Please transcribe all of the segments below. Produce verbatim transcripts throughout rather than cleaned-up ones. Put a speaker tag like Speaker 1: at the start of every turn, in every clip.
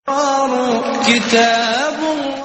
Speaker 1: كتاب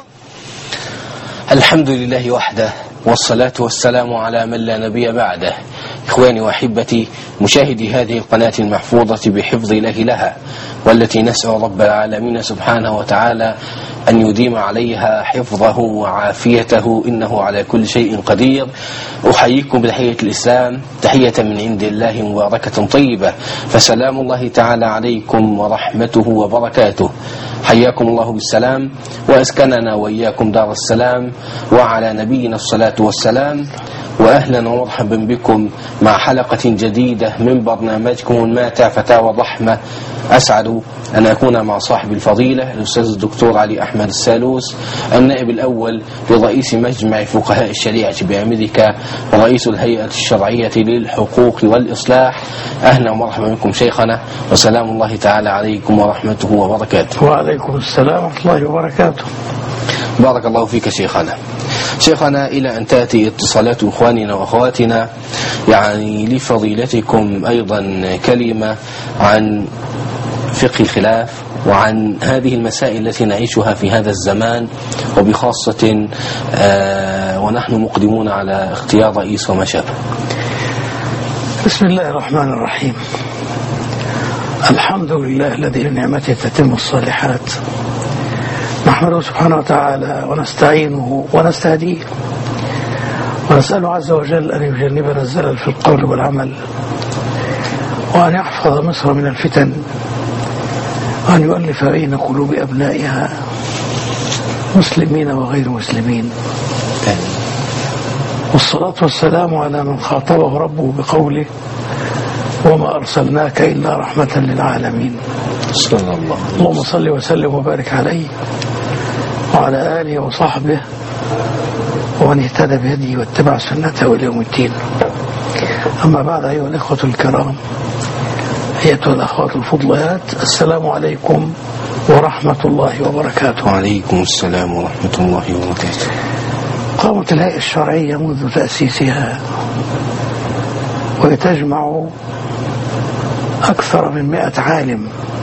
Speaker 1: الحمد لله وحده، والصلاة والسلام على من لا نبي بعده. إخواني وأحبتي مشاهدي هذه القناة المحفوظة بحفظ الله لها، والتي نسأل رب العالمين سبحانه وتعالى أن يديم عليها حفظه وعافيته، إنه على كل شيء قدير. أحييكم بتحية الإسلام، تحية من عند الله مباركة طيبة، فسلام الله تعالى عليكم ورحمته وبركاته. حياكم الله بالسلام، وأسكننا وإياكم دار السلام، وعلى نبينا الصلاة والسلام. وأهلا ومرحبا بكم مع حلقة جديدة من برنامجكم الماتع فتاوى الرحمة. أسعد أن أكون مع صاحب الفضيلة الأستاذ الدكتور علي أحمد السالوس، النائب الأول لرئيس مجمع فقهاء الشريعة بأمريكا ورئيس الهيئة الشرعية للحقوق والإصلاح. أهلا ومرحبا بكم شيخنا، وسلام الله تعالى عليكم ورحمته وبركاته.
Speaker 2: وعليكم السلام ورحمة الله وبركاته.
Speaker 1: بارك الله فيك شيخنا. شيخنا، إلى أن تأتي اتصالات إخواننا وأخواتنا، يعني لفضيلتكم أيضا كلمة عن فقه الخلاف وعن هذه المسائل التي نعيشها في هذا الزمان، وبخاصة آه ونحن مقدمون على اختيار رئيس وما شابه.
Speaker 2: بسم الله الرحمن الرحيم. الحمد لله الذي بنعمته تتم الصالحات، نحمده سبحانه وتعالى ونستعينه ونستهديه، ونسأله عز وجل أن يجنبنا الزلل في القول والعمل، وأن يحفظ مصر من الفتن، وأن يؤلف بين قلوب أبنائها مسلمين وغير مسلمين. والصلاة والسلام على من خاطبه ربه بقوله: وما أرسلناك إلا رحمة للعالمين.
Speaker 1: صلى الله عليه وسلم.
Speaker 2: اللهم صل وسلم وبارك عليه وعلى آله وصحبه ومن اهتدى بهديه واتبع سنته إلى يوم الدين. أما بعد، أيها الإخوة الكرام، أيتها الأخوات الفضليات، السلام عليكم ورحمة الله وبركاته.
Speaker 1: وعليكم السلام ورحمة الله وبركاته.
Speaker 2: قامت الهيئة الشرعية منذ تأسيسها، وهي تجمع أكثر من مئة عالم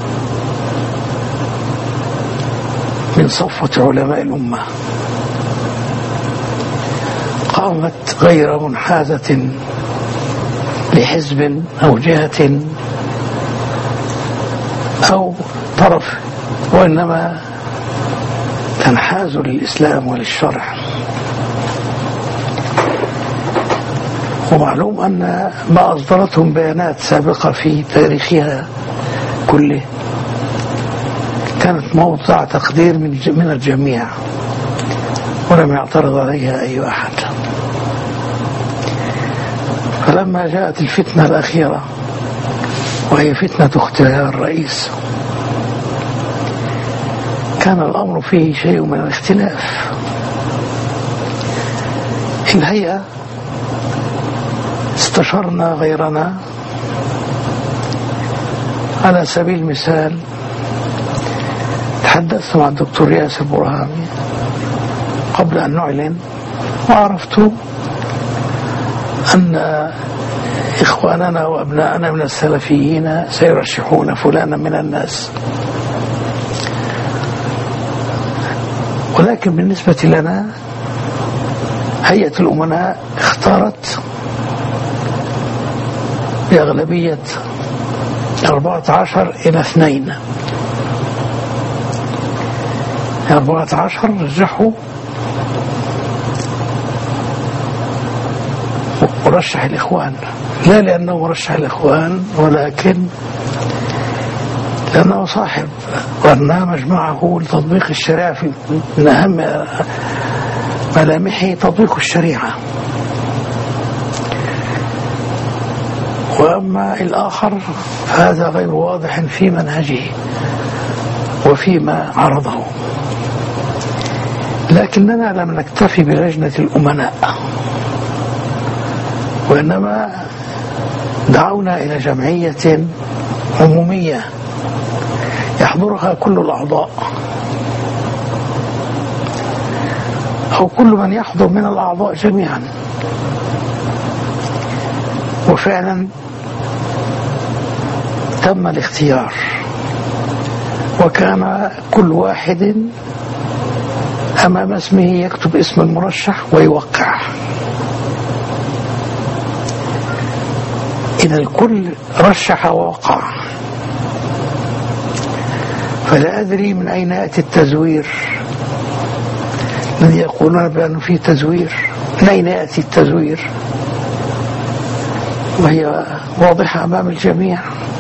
Speaker 2: من صفوة علماء الأمة. قامت غير منحازة لحزب أو جهة أو طرف، وإنما تنحاز للإسلام وللشرع. ومعلوم أن ما أصدرتهم بيانات سابقة في تاريخها كله كانت موضع تقدير من الجميع، ولم يعترض عليها أي أحد. فلما جاءت الفتنة الأخيرة، وهي فتنة اختيار الرئيس، كان الأمر فيه شيء من الاختلاف. الهيئة استشرنا غيرنا. على سبيل المثال، تحدثت مع الدكتور ياسر برهامي قبل أن نعلن، وعرفت أن إخواننا وأبناءنا من السلفيين سيرشحون فلانا من الناس، ولكن بالنسبة لنا هيئة الأمناء اختارت بأغلبية أربعة عشر إلى اثنين. أربعة عشر رجحوا ورشح الإخوان، لا لأنه مرشح الإخوان، ولكن لأنه صاحب برنامج معه لتطبيق الشريعة. في من أهم ملامحه تطبيق الشريعة. وأما الآخر فهذا غير واضح في منهجه وفيما عرضه. لكننا لم نكتفي بلجنة الأمناء، وإنما دعونا إلى جمعية عمومية يحضرها كل الأعضاء، أو كل من يحضر من الأعضاء جميعا. وفعلا تم الاختيار وكان كل واحد أمام اسمه يكتب اسم المرشح ويوقع. إذا الكل رشح ووقع، فلا أدري من أين يأتي التزوير الذي يقولون بأنه فيه تزوير. من أين يأتي التزوير وهي واضحة أمام الجميع؟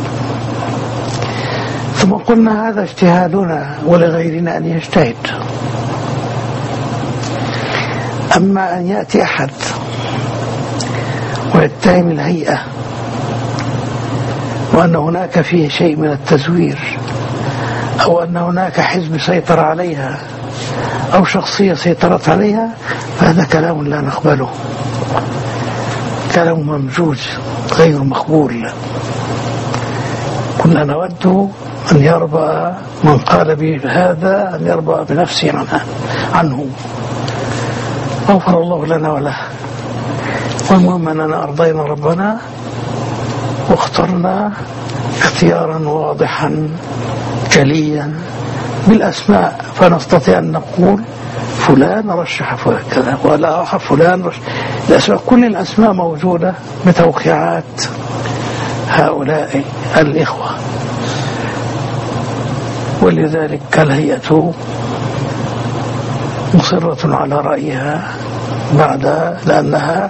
Speaker 2: ثم قلنا هذا اجتهادنا ولغيرنا أن يجتهد. أما أن يأتي أحد ويتهم الهيئة وأن هناك فيه شيء من التزوير، أو أن هناك حزب سيطر عليها أو شخصية سيطرت عليها، فهذا كلام لا نقبله، كلام ممجوج غير مقبول. كنا نود أن يربى من قال بهذا أن يربى بنفسه عنه, عنه. غفر الله لنا وله. والمهم أننا أرضينا ربنا واخترنا اختيارا واضحا جليا بالأسماء، فنستطيع أن نقول فلان رشح كذا ولا آخر فلان رشح. الأسماء كل الأسماء موجودة بتوقيعات هؤلاء الإخوة، ولذلك الهيئة مصرة على رأيها بعد، لأنها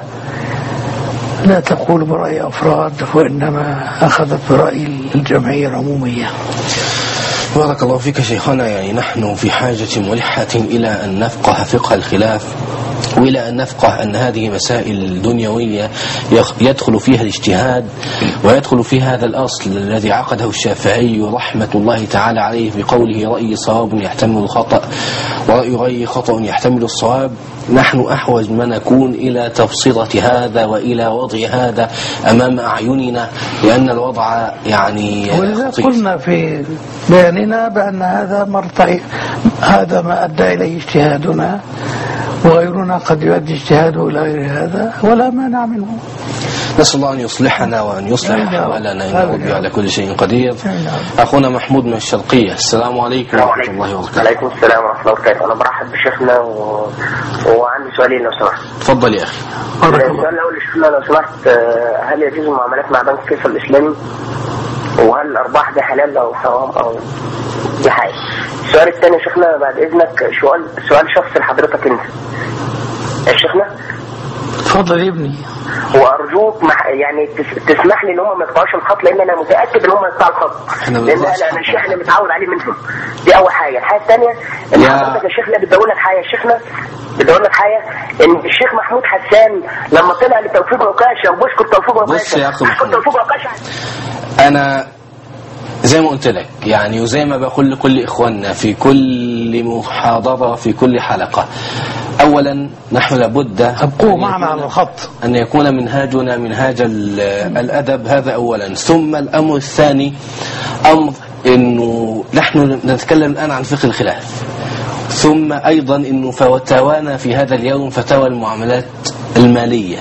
Speaker 2: لا تقول برأي أفراد وإنما أخذت برأي الجمعية العمومية.
Speaker 1: بارك الله فيك شيخنا. يعني نحن في حاجة ملحة إلى أن نفقه فقه الخلاف، وإلى أن نفقه أن هذه مسائل دنيوية يدخل فيها الاجتهاد، ويدخل في هذا الأصل الذي عقده الشافعي رحمة الله تعالى عليه بقوله رأي صواب يحتمل الخطأ ورأي غير خطأ يحتمل الصواب. نحن أحوج ما نكون إلى تفصيلة هذا وإلى وضع هذا أمام أعيننا، لأن الوضع يعني
Speaker 2: ولذا قلنا في بياننا بأن هذا مرتع، هذا ما أدى إليه اجتهادنا، وغيرنا قد يؤدي اجتهاده إلى غير هذا ولا مانع منه.
Speaker 1: نسأل الله أن يصلحنا وأن يصلح أحوالنا إنه على كل شيء قدير. أخونا محمود من الشرقية، السلام عليكم ورحمة الله وبركاته.
Speaker 3: وعليكم السلام ورحمة الله وبركاته. أنا برحب بشيخنا و... وعندي سؤالين لو سمحت.
Speaker 1: تفضل يا أخي.
Speaker 3: السؤال الأول لشيخنا لو سمحت، هل يجوز المعاملات مع بنك فيصل الإسلامي؟ وهل الأرباح دي حلال أو حرام أو دي حاجة؟ السؤال الثاني شيخنا بعد إذنك سؤال سؤال شخصي لحضرتك أنت يا شيخنا.
Speaker 2: تفضل يا ابني.
Speaker 3: وارجوك يعني تسمح لي ان هم ما يقطعوش الخط، لان انا متاكد ان هم يقطعوا الخط، لان انا الشيخ اللي متعود عليه منهم. دي اول حاجه. الحاجه الثانيه ان حضرتك يا شيخنا بدي اقول لك حاجه يا شيخنا بدي اقول لك حاجه ان الشيخ محمود حسان لما طلع لتوفيق عكاشه وبشكر توفيق عكاشه بشكر توفيق عكاشه
Speaker 1: انا زي ما قلت لك يعني، وزي ما بقول لكل إخواننا في كل محاضرة في كل حلقة، أولا نحن لابد
Speaker 2: أبقوا معنا على الخط
Speaker 1: أن يكون منهاجنا منهاج الأدب، هذا أولا. ثم الأمر الثاني أمر أنه نحن نتكلم الآن عن فقه الخلاف، ثم أيضا أنه فتاوانا في هذا اليوم فتاوى المعاملات المالية.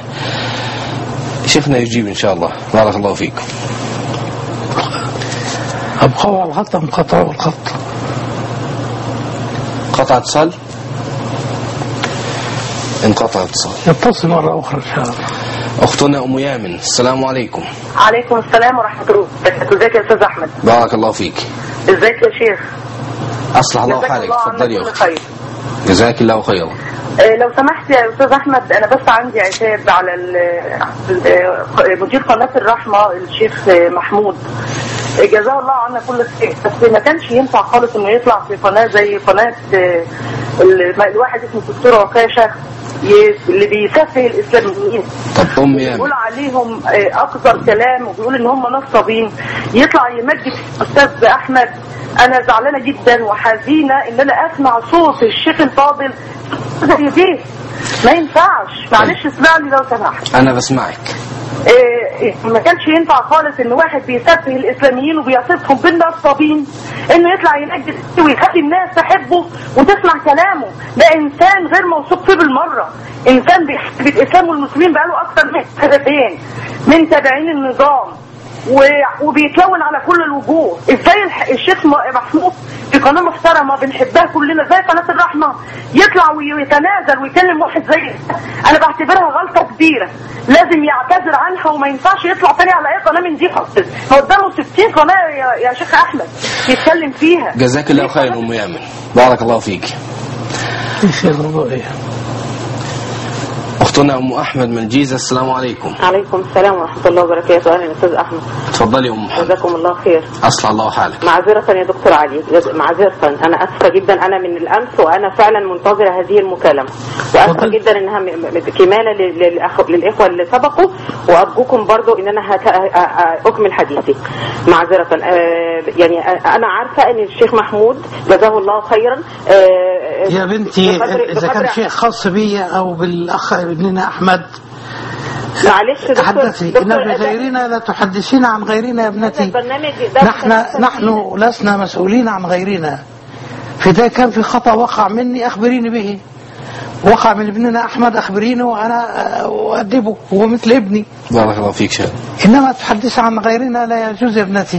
Speaker 1: شيخنا يجيب إن شاء الله. بارك الله فيكم.
Speaker 2: أبقوا على الخط أم قطعوا الخط؟
Speaker 1: قطع اتصال؟ انقطع اتصال.
Speaker 2: يتصل مرة أخرى إن شاء الله.
Speaker 1: أختنا أم يامن، السلام عليكم.
Speaker 4: عليكم السلام ورحمة الله وبركاته. ازيك يا أستاذ أحمد؟
Speaker 1: بارك الله فيك.
Speaker 4: ازيك يا شيخ؟
Speaker 1: أصلح الله حالك. تفضل يا أختي. جزاك الله خيرا.
Speaker 4: اه لو سمحت يا أستاذ أحمد، أنا بس عندي عتاب على مدير قناة الرحمة الشيخ محمود، جزاه الله عنا كل خير، بس ما كانش ينفع خالص انه يطلع في قناه زي قناه الواحد اسمه الدكتور عكاشه اللي بيسفه الاسلاميين، بيقول عليهم اكثر كلام وبيقول ان هم نصابين، يطلع يمجد الاستاذ احمد. انا زعلانه جدا وحزينه ان انا اسمع صوت الشيخ الفاضل زي دي، ما ينفعش. معلش اسمعني لو سمحت.
Speaker 1: انا بسمعك.
Speaker 4: إيه ما كانش ينفع خالص ان واحد بيسفه الاسلاميين وبيصفهم بالنصابين انه يطلع ينجد ويخلي الناس تحبه وتسمع كلامه. ده انسان غير موثوق فيه بالمره، انسان بيحب الاسلام والمسلمين بقاله اكثر من سنتين من تابعين النظام. وبيتلون على كل الوجوه. ازاي الشيخ محمود في قناه محترمه بنحبها كلنا زي قناه الرحمه يطلع ويتنازل ويكلم واحد زي انا بعتبرها غلطه كبيره، لازم يعتذر عنها وما ينفعش يطلع تاني على اي قناه من دي خالص. هو قدامه ستين قناه يا, يا شيخ احمد يتكلم فيها.
Speaker 1: جزاك الله خير ام يامن، بارك الله فيك. اختنا ام احمد من الجيزه، السلام عليكم.
Speaker 5: عليكم السلام ورحمه الله وبركاته. اهلا استاذ احمد.
Speaker 1: اتفضلي ام محمد.
Speaker 5: جزاكم الله خير.
Speaker 1: اصلح الله حالك.
Speaker 5: معذره يا دكتور علي، معذره، انا اسفه جدا، انا من الامس وانا فعلا منتظره هذه المكالمه، واسفه جدا انها كماله للاخوه اللي سبقوا، وارجوكم برضو ان انا اكمل حديثي معذره. يعني انا عارفه ان الشيخ محمود جزاه الله خيرا
Speaker 2: يا بنتي اذا كان شيء خاص بي او بالاخ ابننا احمد
Speaker 5: معلش
Speaker 2: تحدثي، إن بغيرنا لا تحدثين عن غيرنا يا ابنتي. نحن نحن لسنا مسؤولين عن غيرنا. فإذا كان في خطأ وقع مني أخبريني به، وقع من ابننا أحمد أخبريني وأنا أؤدبه، هو مثل ابني.
Speaker 1: بارك الله فيك شيخ.
Speaker 2: إنما تحدث عن غيرنا لا يجوز يا ابنتي.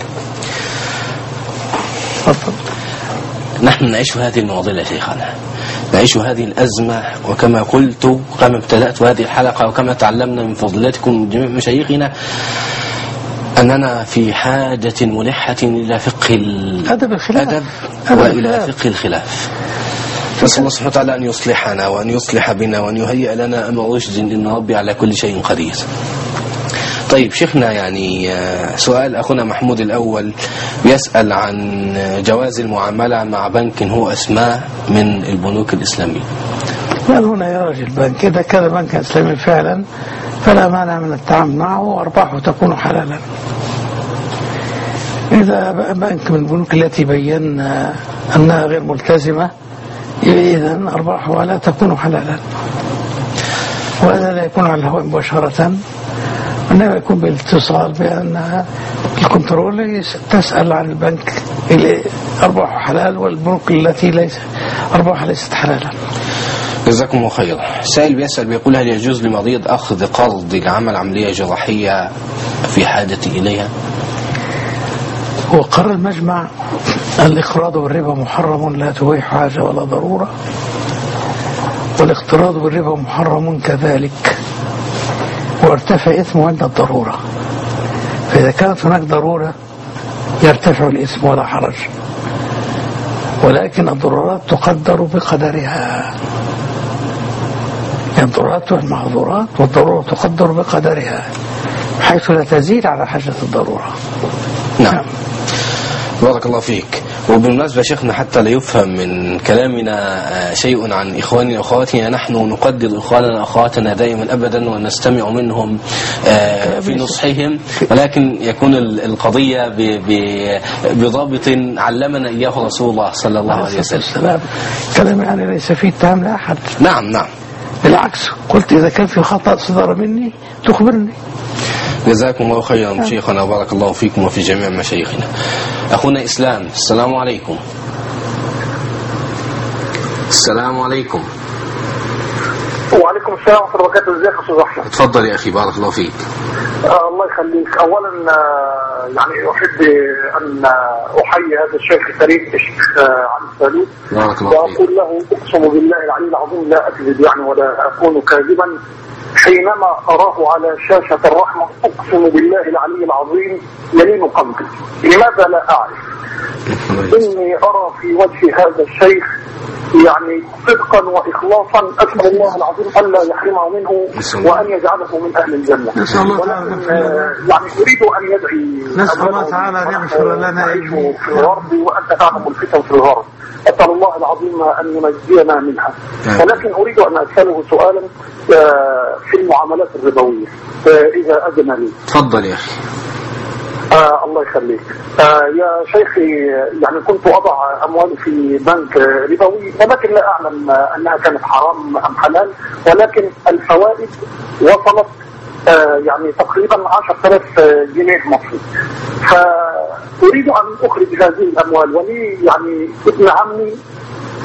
Speaker 1: نحن نعيش هذه المعضلة شيخنا، نعيش هذه الأزمة، وكما قلت كما ابتدأت هذه الحلقة وكما تعلمنا من فضلاتكم من جميع مشايخنا أننا في حاجة ملحة إلى فقه الأدب وإلى فقه الخلاف. نسأل الله سبحانه وتعالى أن يصلحنا وأن يصلح بنا وأن يهيئ لنا أمر رشد، إن ربي على كل شيء قدير. طيب شيخنا، يعني سؤال أخونا محمود الأول يسأل عن جواز المعاملة مع بنك هو أسماه من البنوك الإسلامية.
Speaker 2: قال هنا يا راجل بنك إذا كان بنك إسلامي فعلا فلا مانع من التعامل معه وأرباحه تكون حلالا. إذا بنك من البنوك التي بينا أنها غير ملتزمة إذن أرباحها لا تكون حلالا، وهذا لا يكون على الهواء مباشرة، إنما يكون بالاتصال بأن الكنترول تسأل عن البنك اللي أرباحه حلال والبنوك التي ليس أرباحها ليست حلالا.
Speaker 1: جزاكم الله خير. سائل بيسأل بيقول هل يجوز لمريض أخذ قرض لعمل عملية جراحية في حاجة إليها؟
Speaker 2: وقرر المجمع الإقراض بالربا محرم لا تبيح حاجة ولا ضرورة، والاقتراض بالربا محرم كذلك، وارتفع إثمه عند الضرورة. فإذا كانت هناك ضرورة يرتفع الإثم ولا حرج، ولكن الضرورات تقدر بقدرها. يعني الضرورات والمعذورات والضرورة تقدر بقدرها حيث لا تزيد على حاجة الضرورة.
Speaker 1: نعم. بارك الله فيك. وبالمناسبة شيخنا حتى لا يفهم من كلامنا شيء عن إخواننا وأخواتنا، نحن نقدر إخواننا وأخواتنا دائما أبدا ونستمع منهم في نصحهم، ولكن يكون القضية بضابط علمنا إياه رسول الله صلى الله عليه وسلم.
Speaker 2: كلام يعني ليس فيه اتهام لأحد.
Speaker 1: نعم نعم،
Speaker 2: بالعكس قلت إذا كان في خطأ صدر مني تخبرني.
Speaker 1: جزاكم الله خيرا شيخنا وبارك الله فيكم وفي جميع مشايخنا. أخونا إسلام، السلام عليكم. السلام عليكم.
Speaker 6: وعليكم السلام ورحمة الله وبركاته. ازيك يا أستاذ أحمد؟
Speaker 1: اتفضل يا أخي، بارك الله فيك.
Speaker 6: آه الله يخليك. أولا آه يعني أحب أن أحيي هذا الشيخ الكريم الشيخ آه علي السالوت،
Speaker 1: بارك الله فيك،
Speaker 6: وأقول له أقسم بالله العلي العظيم لا أكذب يعني ولا أكون كاذبا حينما أراه على شاشة الرحمة، أقسم بالله العلي العظيم يلين قلبي. لماذا لا أعرف؟ إني أرى في وجه هذا الشيخ يعني صدقا وإخلاصا، أسأل الله العظيم ألا يحرمه منه وأن يجعله من أهل الجنة. ولكن يعني أريد أن يدعي
Speaker 2: نسأل الله تعالى أن يغفر لنا
Speaker 6: في الغرب وأنت تعلم الفتن في الغرب، أسأل الله العظيم أن ينجينا منها. ولكن أريد أن أسأله سؤالا في المعاملات الربوية إذا أذن لي.
Speaker 1: تفضل يا أخي.
Speaker 6: آه الله يخليك. آه يا شيخي، يعني كنت أضع أموالي في بنك ربوي، ولكن لا أعلم أنها كانت حرام أم حلال، ولكن الفوائد وصلت آه يعني تقريبا عشرة آلاف جنيه مصري. فأريد أن أخرج هذه الأموال، ولي يعني ابن عمي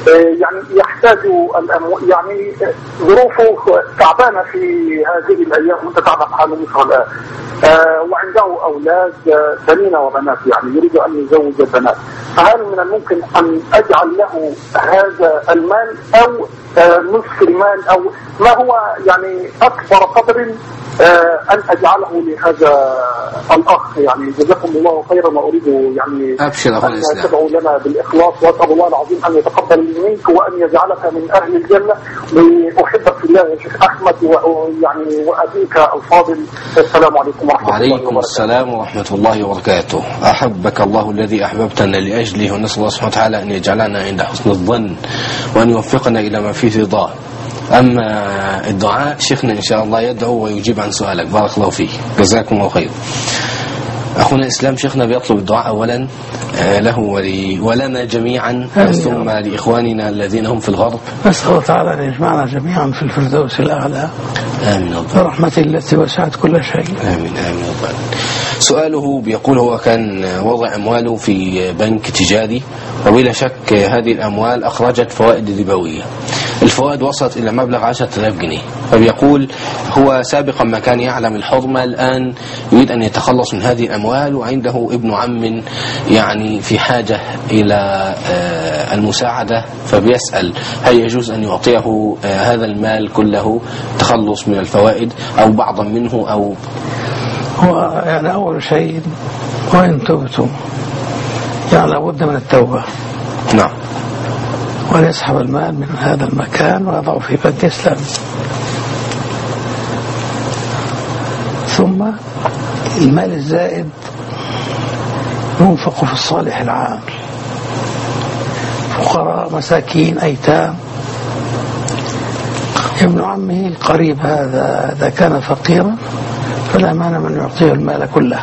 Speaker 6: يعني يحتاج الأموال، يعني ظروفه تعبانة في هذه الأيام، وأنت تعرف حال مصر الآن، وعنده أولاد بنين وبنات، يعني يريد أن يزوج البنات. فهل من الممكن أن أجعل له هذا المال أو نصف المال، أو ما هو يعني أكبر قدر أن أجعله لهذا الأخ؟ يعني جزاكم الله خيرا، ما أريد يعني
Speaker 1: أبشر أخونا الإسلام،
Speaker 6: تدعو لنا بالإخلاص، وأسأل الله العظيم أن يتقبل منك وأن يجعلك من أهل الجنة. وأحبك في الله يا شيخ أحمد، ويعني وأبيك الفاضل. السلام عليكم ورحمة الله وبركاته.
Speaker 1: وعليكم السلام ورحمة الله وبركاته. أحبك الله الذي أحببتنا لأجله، ونسأل الله سبحانه وتعالى أن يجعلنا عند حسن الظن وأن يوفقنا إلى ما فيه رضاه. أما الدعاء شيخنا إن شاء الله يدعو ويجيب عن سؤالك. بارك الله فيك، جزاكم الله خير. أخونا الإسلام شيخنا بيطلب الدعاء أولا له ولنا جميعا، ثم لإخواننا الذين هم في الغرب.
Speaker 2: نسأل الله تعالى أن يجمعنا جميعا في الفردوس الأعلى،
Speaker 1: آمين
Speaker 2: برحمته التي وسعت كل شيء.
Speaker 1: آمين آمين. سؤاله بيقول هو كان وضع أمواله في بنك تجاري، وبلا شك هذه الأموال أخرجت فوائد ربوية. الفوائد وصلت إلى مبلغ عشرة آلاف جنيه، فبيقول هو سابقا ما كان يعلم الحرمة، الآن يريد أن يتخلص من هذه الأموال، وعنده ابن عم يعني في حاجة إلى المساعدة، فبيسأل هل يجوز أن يعطيه هذا المال كله تخلص من الفوائد أو بعضا منه؟ أو
Speaker 2: هو يعني أول شيء وإن تبتم يعني لابد من التوبة.
Speaker 1: نعم.
Speaker 2: وأن يسحب المال من هذا المكان ويضعه في بنك إسلامي، ثم المال الزائد ينفق في الصالح العام، فقراء مساكين أيتام. ابن عمه القريب هذا إذا كان فقيرا فلا مانع من يعطيه المال كله،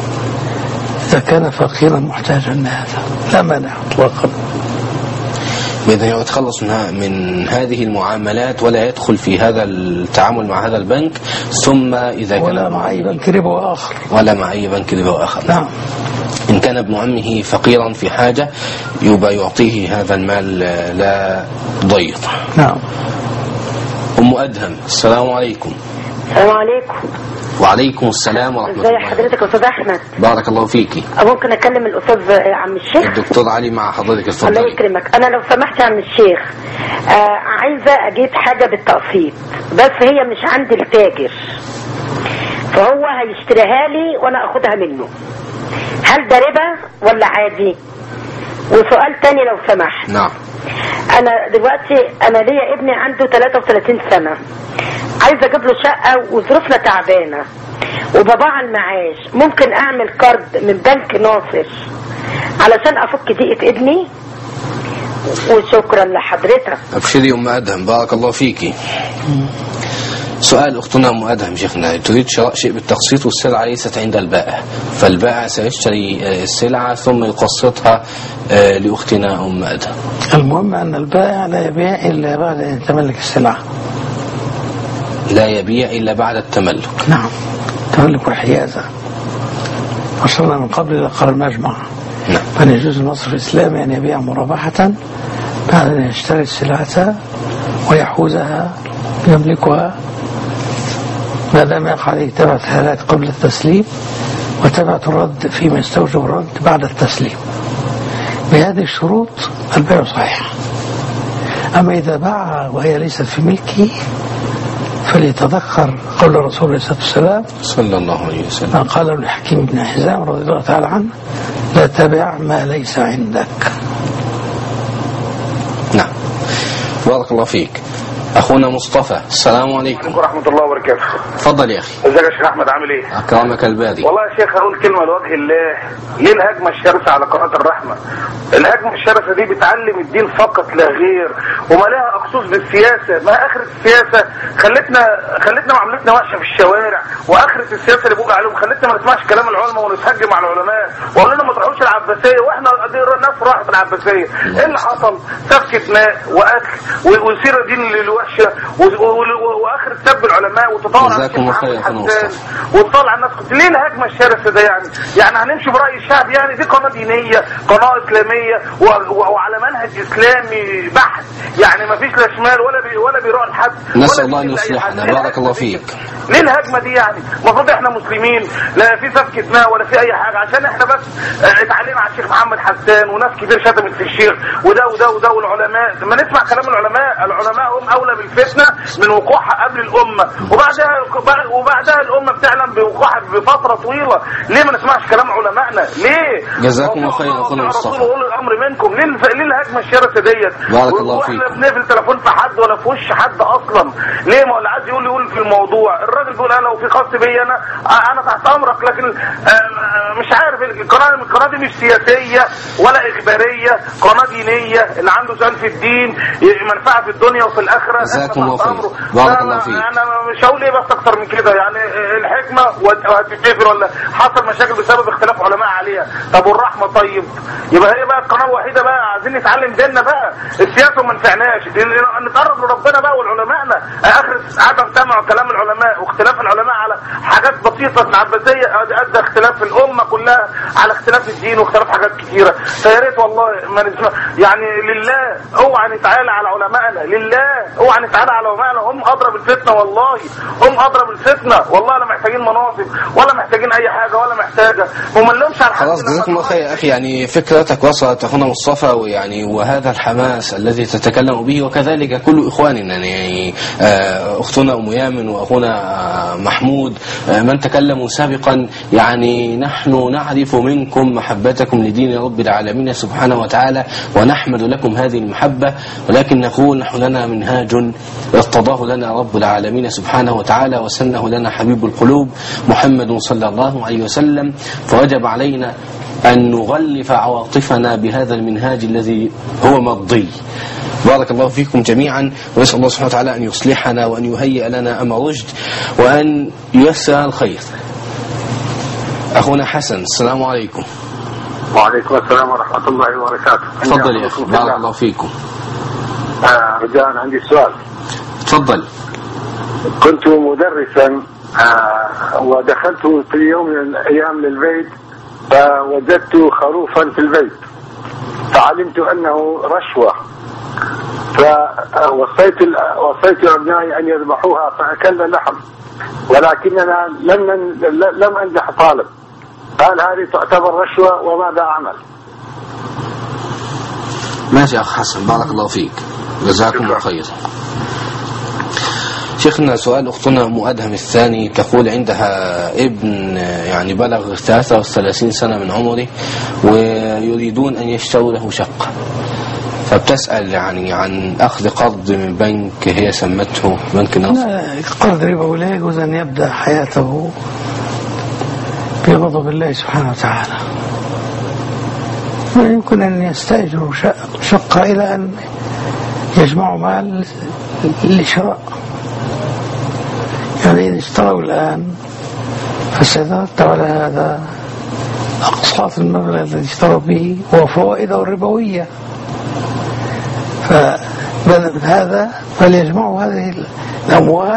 Speaker 2: إذا كان فقيرا محتاجا لهذا لا مانع اطلاقا.
Speaker 1: إذا يتخلص من هذه المعاملات ولا يدخل في هذا التعامل مع هذا البنك، ثم إذا كان
Speaker 2: ولا مع أي بنك ربا آخر
Speaker 1: ولا مع أي بنك ربا آخر.
Speaker 2: نعم.
Speaker 1: إن كان ابن عمه فقيرا في حاجة يبقى يعطيه هذا المال لا ضيق.
Speaker 2: نعم.
Speaker 1: أم أدهم، السلام عليكم.
Speaker 7: السلام عليكم.
Speaker 1: وعليكم السلام ورحمة الله.
Speaker 7: ازي حضرتك يا أستاذ أحمد؟
Speaker 1: بارك الله فيكي.
Speaker 7: ممكن أكلم الأستاذ عم الشيخ؟
Speaker 1: الدكتور علي مع حضرتك، اتفضلي.
Speaker 7: الله يكرمك. أنا لو سمحت يا عم الشيخ، آه عايزة أجيب حاجة بالتقسيط، بس هي مش عند التاجر، فهو هيشتريها لي وأنا أخدها منه. هل ده ربا ولا عادي؟ وسؤال تاني لو سمحت.
Speaker 1: نعم.
Speaker 7: أنا دلوقتي أنا ليا ابني عنده ثلاثة وثلاثين سنة، عايزة أجيب له شقة وظروفنا تعبانة وبابا على المعاش، ممكن أعمل كارد من بنك ناصر علشان أفك ضيقة ابني؟ وشكرا لحضرتك.
Speaker 1: أبشري أم أدهم، بارك الله فيكي. سؤال أختنا أم أدهم شيخنا، تريد شراء شيء بالتقسيط والسلعة ليست عند البائع، فالبائع سيشتري السلعة ثم يقسطها لأختنا أم أدهم.
Speaker 2: المهم أن البائع لا يبيع إلا بعد أن يتملك السلعة.
Speaker 1: لا يبيع إلا بعد التملك.
Speaker 2: نعم، تملك وحيازة. وصلنا من قبل إلى قرار المجمع.
Speaker 1: نعم.
Speaker 2: فأن يجوز المصرف الإسلامي أن يبيع مرابحة بعد أن يشتري السلعة ويحوزها يملكها، ما دام يقع عليه تبعة الهلاك قبل التسليم وتبعة الرد فيما يستوجب الرد بعد التسليم. بهذه الشروط البيع صحيح. أما إذا باع وهي ليست في ملكه فليتذكر قول الرسول عليه الصلاة والسلام
Speaker 1: صلى الله عليه وسلم،
Speaker 2: ما قال لحكيم بن حزام رضي الله تعالى عنه: لا تبع ما ليس عندك.
Speaker 1: نعم. بارك الله فيك. أخونا مصطفى، السلام عليكم.
Speaker 8: ورحمة الله وبركاته.
Speaker 1: تفضل يا أخي.
Speaker 8: ازيك يا شيخ أحمد، عامل إيه؟
Speaker 1: أكرمك البادي.
Speaker 8: والله يا شيخ هقول كلمة لوجه الله. ليه الهجمة الشرسة على قناة الرحمة؟ الهجمة الشرسة دي بتعلم الدين فقط لا غير، وما لها أقصوص بالسياسة. ما آخرة السياسة خلتنا خلتنا معاملتنا وحشة في الشوارع، وآخرة السياسة اللي بوجع عليهم خلتنا ما نسمعش كلام العلماء ونتهجم على العلماء، وقالوا لنا ما تروحوش العباسية، وإحنا ناس راحت العباسية. إيه اللي حصل؟ سفكة ماء وقتل ويصير دين للواحد وحشه واخر سب العلماء وتطاول على الشيخ محمد حسان وتطاول على الناس. ليه الهجمه الشرسه ده يعني؟ يعني هنمشي براي الشعب؟ يعني دي قناه دينيه، قناه اسلاميه وعلى منهج اسلامي بحت، يعني ما فيش لا شمال ولا بي ولا بيروح لحد.
Speaker 1: نسال الله ان يصلحنا. بارك الله فيك.
Speaker 8: ليه الهجمه دي يعني؟ المفروض احنا مسلمين، لا في سفك دماء ولا في اي حاجه، عشان احنا بس اتعلمنا على الشيخ محمد حسان وناس كتير شتمت في الشيخ وده وده وده والعلماء. لما نسمع كلام العلماء، العلماء هم اولى بالفتنه من وقوعها قبل الامه، وبعدها وبعدها الامه بتعلم بوقوعها بفتره طويله. ليه ما نسمعش كلام علمائنا؟ ليه؟
Speaker 1: جزاكم الله خير اخونا مصطفى.
Speaker 8: اولي الامر منكم. ليه ليه الهجمه الشرسه ديت؟
Speaker 1: بارك الله فيك.
Speaker 8: واحنا بنقفل تليفون في حد ولا في وش حد اصلا. ليه؟ ما اللي عايز يقول يقول في الموضوع. الراجل بيقول انا لو في خاص بي انا انا تحت امرك، لكن مش عارف القناه القناه دي مش سياسيه ولا اخباريه، قناه دينيه. اللي عنده سؤال في الدين منفعه في الدنيا وفي الاخره.
Speaker 1: جزاكم الله خير. بارك الله فيك.
Speaker 8: انا مش هقول ايه بس اكتر من كده، يعني الحكمه وهتتفر ولا حصل مشاكل بسبب اختلاف علماء عليها. طب والرحمه طيب؟ يبقى هي بقى القناه الوحيده بقى عايزين نتعلم ديننا بقى. السياسه ما نفعناش، نتقرب لربنا بقى ولعلمائنا. اخر عدم سمع كلام العلماء واختلاف العلماء على حاجات بسيطه العباسيه ادى اختلاف الامه كلها على اختلاف الدين واختلاف حاجات كثيره. فيا ريت والله ما نسمع، يعني لله اوعى نتعالى على علمائنا، لله اوعى نتعالى على علمائنا. هم اضرب الفتنه والله، هم اضرب الفتنه والله. لا محتاجين مناصب ولا محتاجين اي حاجه ولا محتاجه، وما نلومش على حد.
Speaker 1: خلاص جزاكم الله خير يا اخي. يعني فكرتك وصلت اخونا مصطفى، ويعني وهذا الحماس الذي تتكلم به، وكذلك كل اخواننا يعني اختنا ام يامن واخونا محمود من تكلموا سابقا. يعني نحن نعرف منكم محبتكم لدين رب العالمين سبحانه وتعالى، ونحمد لكم هذه المحبة، ولكن نقول نحن لنا منهاج ارتضاه لنا رب العالمين سبحانه وتعالى وسنه لنا حبيب القلوب محمد صلى الله عليه وسلم، فوجب علينا أن نغلف عواطفنا بهذا المنهاج الذي هو مضي. بارك الله فيكم جميعا، ونسأل الله سبحانه وتعالى أن يصلحنا وأن يهيئ لنا أمر رشد وأن ييسر الخير. أخونا حسن، السلام عليكم.
Speaker 6: وعليكم السلام ورحمة الله وبركاته.
Speaker 1: تفضل يا أخي. بارك الله فيكم.
Speaker 6: آه رجاء عندي سؤال.
Speaker 1: تفضل.
Speaker 6: كنت مدرسا آه ودخلت في يوم من الأيام للبيت، فوجدت خروفا في البيت، فعلمت أنه رشوة، فوصيت وصيت أبنائي أن يذبحوها فأكلنا لحم، ولكننا لم لم أنجح طالب. قال هذه تعتبر رشوة وماذا أعمل؟
Speaker 1: ماشي يا أخ حسن، بارك الله فيك، جزاكم الله خير. شيخنا سؤال أختنا أم أدهم الثاني، تقول عندها ابن يعني بلغ ثلاثة وثلاثين سنة من عمره ويريدون أن يشتروا له شقة، فبتسأل يعني عن أخذ قرض من بنك هي سمته بنك ناصر.
Speaker 2: لا، قرض ربوي لا يجوز أن يبدأ حياته بغضب الله سبحانه وتعالى. يمكن أن يستأجروا شقة إلى أن يجمعوا مال للشراء. يعني إذا اشتروا الآن فسيترتب على هذا أقساط المبلغ الذي اشتروا به وفوائده الربوية، فبدل هذا فليجمعوا هذه الأموال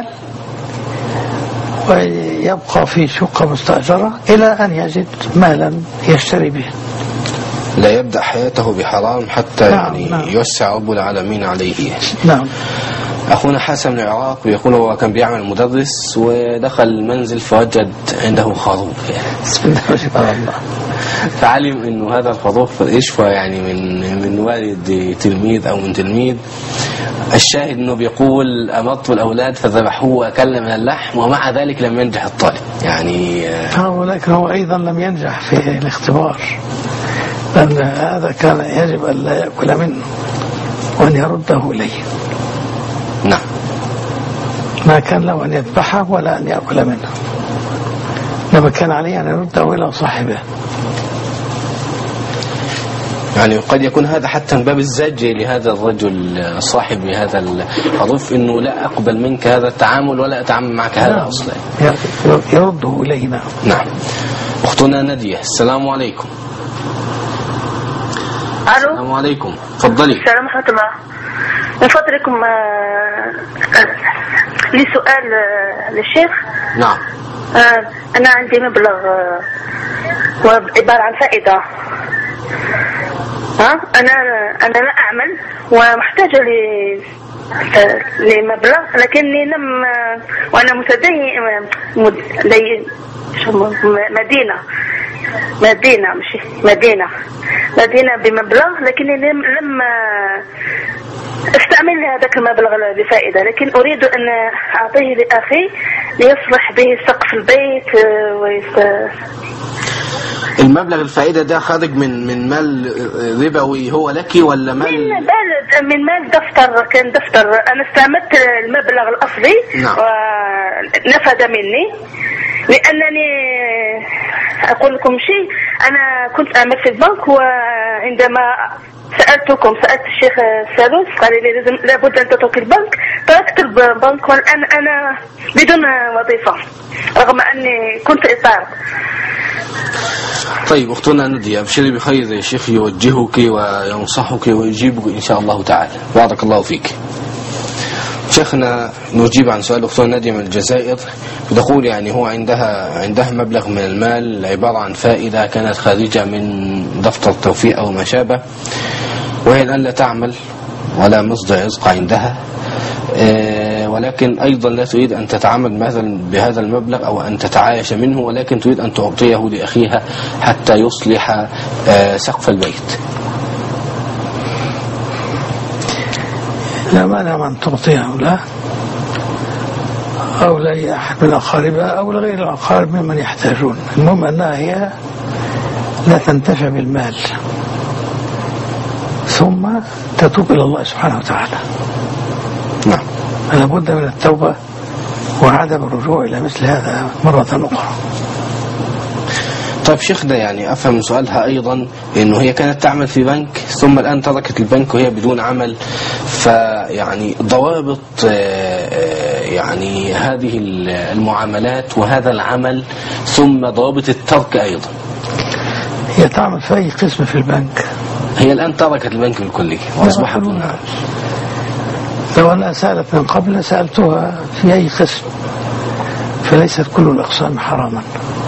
Speaker 2: ويبقى في شقة مستأجرة إلى أن يجد مالا يشتري به.
Speaker 1: لا يبدأ حياته بحرام حتى
Speaker 2: نعم
Speaker 1: يعني
Speaker 2: نعم.
Speaker 1: يوسع رب العالمين عليه.
Speaker 2: نعم.
Speaker 1: أخونا حسن من العراق يقول هو كان بيعمل مدرس ودخل المنزل فوجد عنده خروف
Speaker 2: بسم الله ما شاء الله،
Speaker 1: فعلم إنه هذا الخروف يشفى يعني من من والد تلميذ أو من تلميذ. الشاهد إنه بيقول أمرت الأولاد فذبحوه وأكل من اللحم، ومع ذلك لم ينجح الطالب يعني.
Speaker 2: ولكن هو أيضا لم ينجح في الاختبار، لأن هذا كان يجب أن لا يأكل منه وأن يرده إليه.
Speaker 1: نعم.
Speaker 2: ما كان له أن يذبحه ولا أن يأكل منه، لما كان عليه أن يرده إلى صاحبه.
Speaker 1: يعني قد يكون هذا حتى من باب الزج لهذا الرجل صاحب هذا الخروف، إنه لا أقبل منك هذا التعامل ولا أتعامل معك هذا
Speaker 2: نعم.
Speaker 1: أصلا
Speaker 2: يرده إلينا.
Speaker 1: نعم. أختنا نادية، السلام عليكم. السلام عليكم. تفضلي.
Speaker 9: السلام ورحمة الله. من فضلكم لي سؤال للشيخ.
Speaker 1: نعم.
Speaker 9: أنا عندي مبلغ عبارة عن فائدة. ها أنا أنا لا أعمل ومحتاجة ل لمبلغ، لكني لم وأنا متدين مدينة مدينة مش مدينة مدينة بمبلغ، لكني لم لم استعمل هذاك المبلغ بفائدة، لكن أريد أن أعطيه لأخي ليصلح به سقف البيت ويست...
Speaker 1: المبلغ الفائدة ده خارج من من مال ربوي هو لك ولا مال؟
Speaker 9: من مال من مال دفتر، كان دفتر. أنا استعملت المبلغ الأصلي.
Speaker 1: نعم.
Speaker 9: ونفد مني، لأنني أقول لكم شيء، أنا كنت أعمل في البنك، وعندما سألتكم سألت الشيخ سالوس قال لي لازم لابد أن تترك البنك، تركت البنك والآن أنا بدون وظيفة رغم أني كنت إطار.
Speaker 1: طيب أختنا نادية، أبشري بخير، يا شيخ يوجهك وينصحك ويجيبك إن شاء الله تعالى. بارك الله فيك. شيخنا نجيب عن سؤال أختنا نادية من الجزائر، بتقول يعني هو عندها عندها مبلغ من المال عبارة عن فائدة كانت خارجة من دفتر التوفيق أو ما شابه، وهي الآن لا تعمل ولا مصدر رزق عندها، ولكن أيضا لا تريد أن تتعامل مثلا بهذا المبلغ أو أن تتعايش منه، ولكن تريد أن تعطيه لأخيها حتى يصلح سقف البيت.
Speaker 2: لا مانع أن تعطيه له أو لأي أحد من أقاربها أو لغير الأقارب ممن يحتاجون. المهم أنها هي لا تنتفع بالمال ثم تتوب إلى الله سبحانه وتعالى.
Speaker 1: نعم.
Speaker 2: فلا بد من التوبة وعدم الرجوع إلى مثل هذا مرة أخرى.
Speaker 1: طيب شيخ، ده يعني أفهم من سؤالها أيضا إنه هي كانت تعمل في بنك ثم الآن تركت البنك وهي بدون عمل، فيعني ضوابط يعني هذه المعاملات وهذا العمل ثم ضوابط الترك أيضا.
Speaker 2: هي تعمل في أي قسم في البنك؟
Speaker 1: هي الآن تركت البنك بالكلية وأصبحت بدون عمل.
Speaker 2: لو أنا سألت من قبل سألتها في أي قسم، فليست كل الأقسام حراما.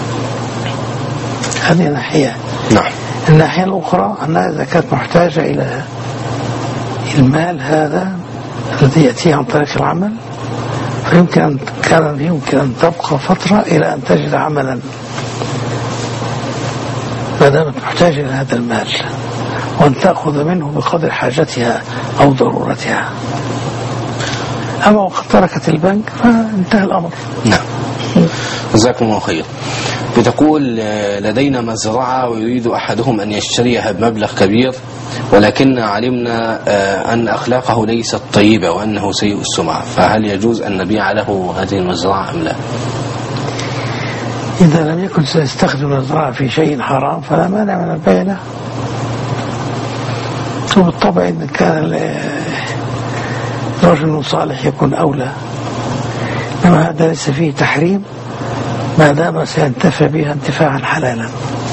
Speaker 2: هذه ناحية.
Speaker 1: نعم.
Speaker 2: الناحية الأخرى أنها إذا كانت محتاجة إلى المال هذا الذي يأتيه عن طريق العمل، فيمكن أن كان يمكن أن تبقى فترة إلى أن تجد عملا ما دامت محتاجة إلى هذا المال، وأن تأخذ منه بقدر حاجتها أو ضرورتها. أما وقد تركت البنك فانتهى الأمر.
Speaker 1: نعم. جزاكم الله خير. بتقول لدينا مزرعة ويريد أحدهم أن يشتريها بمبلغ كبير، ولكن علمنا أن أخلاقه ليست طيبة وأنه سيء السمعة، فهل يجوز أن نبيع له هذه المزرعة أم لا؟
Speaker 2: إذا لم يكن سيستخدم المزرعة في شيء حرام فلا مانع من البيع له. وبالطبع إن كان رجل صالح يكون أولى، إنما هذا ليس فيه تحريم ما دام سينتفع بها انتفاعا حلالا.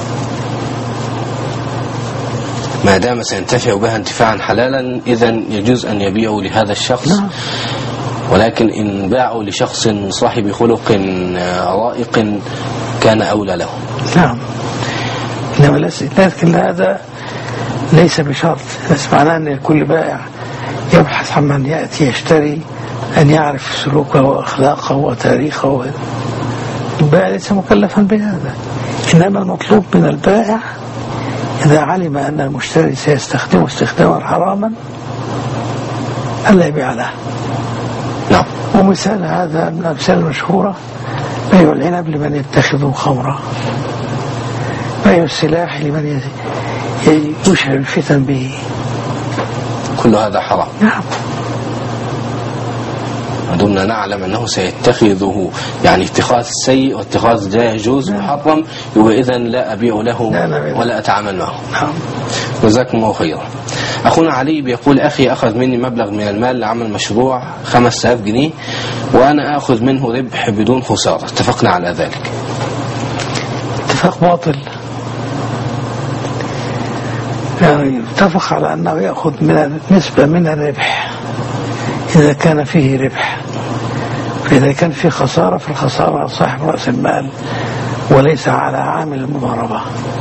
Speaker 1: ما دام سينتفع بها انتفاعا حلالا إذن يجوز أن يبيعوا لهذا الشخص.
Speaker 2: نعم.
Speaker 1: ولكن إن باعوا لشخص صاحب خلق رائق كان أولى له.
Speaker 2: نعم. لكن هذا ليس بشرط، بس معناه أن كل بائع يبحث عن من يأتي يشتري أن يعرف سلوكه وأخلاقه وتاريخه. البائع ليس مكلفا بهذا، إنما المطلوب من البائع إذا علم أن المشتري سيستخدمه استخداما حراما ألا يبيع له.
Speaker 1: نعم.
Speaker 2: ومثال هذا من الأمثال المشهورة بيع العنب لمن يتخذه خمرا، بيع السلاح لمن يشعل الفتن به،
Speaker 1: كل هذا حرام.
Speaker 2: نعم.
Speaker 1: دمنا نعلم أنه سيتخذه يعني اتخاذ السيء واتخاذ لا يجوز محرم، يبقى إذن لا أبيع له ولا أتعامل معه.
Speaker 2: نعم.
Speaker 1: جزاكم الله خيرا. أخونا علي بيقول أخي أخذ مني مبلغ من المال لعمل مشروع خمسة آلاف جنيه وأنا أخذ منه ربح بدون خسارة، اتفقنا على ذلك.
Speaker 2: اتفاق باطل. يعني اتفق على أنه يأخذ من نسبة من الربح إذا كان فيه ربح، فإذا كان فيه خسارة فالخسارة على صاحب رأس المال وليس على عامل المضاربة.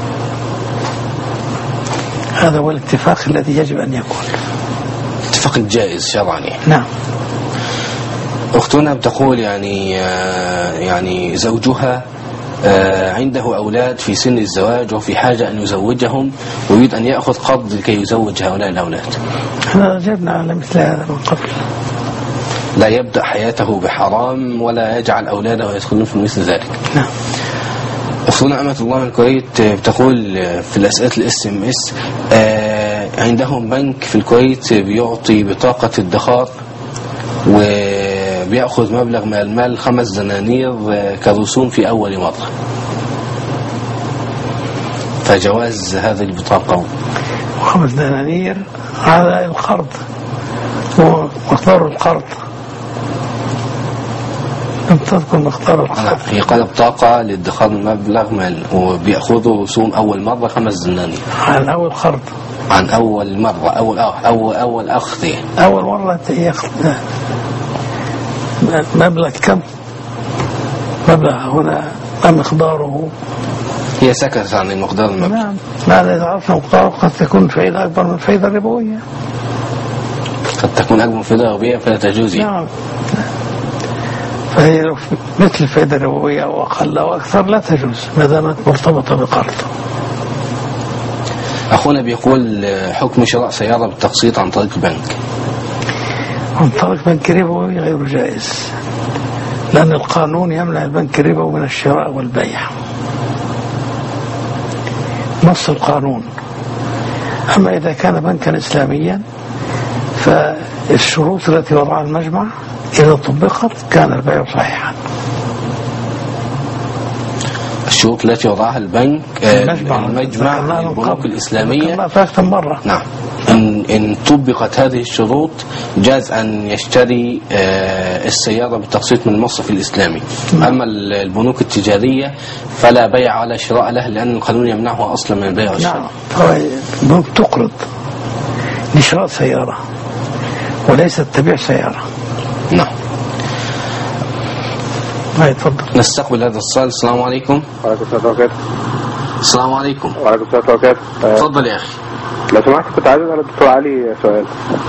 Speaker 2: هذا هو الاتفاق الذي يجب أن يكون
Speaker 1: اتفاق جائز شرعا.
Speaker 2: نعم.
Speaker 1: أختنا بتقول يعني يعني زوجها عنده أولاد في سن الزواج وفي حاجة أن يزوجهم ويريد أن يأخذ قرض لكي يزوج هؤلاء الأولاد.
Speaker 2: احنا أجبنا على مثل هذا من قبل.
Speaker 1: لا يبدأ حياته بحرام ولا يجعل أولاده يدخلون في مثل ذلك.
Speaker 2: نعم.
Speaker 1: أختنا أمة الله من الكويت بتقول في الأسئلة الاس ام اس عندهم بنك في الكويت بيعطي بطاقة ادخار وبيأخذ مبلغ من المال خمس دنانير كرسوم في أول مرة، فجواز هذه البطاقة.
Speaker 2: خمس دنانير هذا القرض ومقدار القرض لم تذكر مقدار القرض.
Speaker 1: هي قال بطاقة لادخار المبلغ مال وبيأخذوا رسوم أول مرة خمس دنانير
Speaker 2: عن أول قرض،
Speaker 1: عن أول مرة أول أول أول أخذ
Speaker 2: أول مرة يأخذ مبلغ كم؟ مبلغ هنا ما مقداره؟
Speaker 1: هي سكت عن مقدار المبلغ.
Speaker 2: نعم. لا إذا عرفنا مقداره قد تكون فائدة أكبر من الفائدة الربوية.
Speaker 1: قد تكون أكبر من الفائدة الربوية فلا تجوز.
Speaker 2: نعم. فهي مثل الفائدة الربوية أو أقل أو أكثر لا تجوز ما دامت مرتبطة بقرض.
Speaker 1: أخونا بيقول حكم شراء سيارة بالتقسيط عن طريق البنك.
Speaker 2: عن طريق بنك ربوي غير جائز، لأن القانون يمنع البنك الربوي من الشراء والبيع، نص القانون. أما إذا كان بنكا إسلاميا فالشروط التي وضعها المجمع إذا طبقت كان البيع صحيحا.
Speaker 1: الشروط التي وضعها البنك المجمع, المجمع البنوك الإسلامية
Speaker 2: مرة.
Speaker 1: نعم. إن, إن طبقت هذه الشروط جاز أن يشتري السيارة بالتقسيط من المصرف الإسلامي. نعم. أما البنوك التجارية فلا بيع ولا شراء له لأن القانون يمنعه أصلا من البيع والشراء.
Speaker 2: نعم. البنوك تقرض لشراء سيارة وليست تبيع سيارة.
Speaker 1: نعم.
Speaker 2: ما يتفضل.
Speaker 1: نستقبل هذا السؤال. السلام عليكم.
Speaker 10: وعليكم السلام وبركاته.
Speaker 1: السلام عليكم.
Speaker 10: وعليكم السلام وبركاته.
Speaker 1: تفضل يا أخي.
Speaker 10: لو سمحت كنت عايز أسأل الدكتور علي سؤال.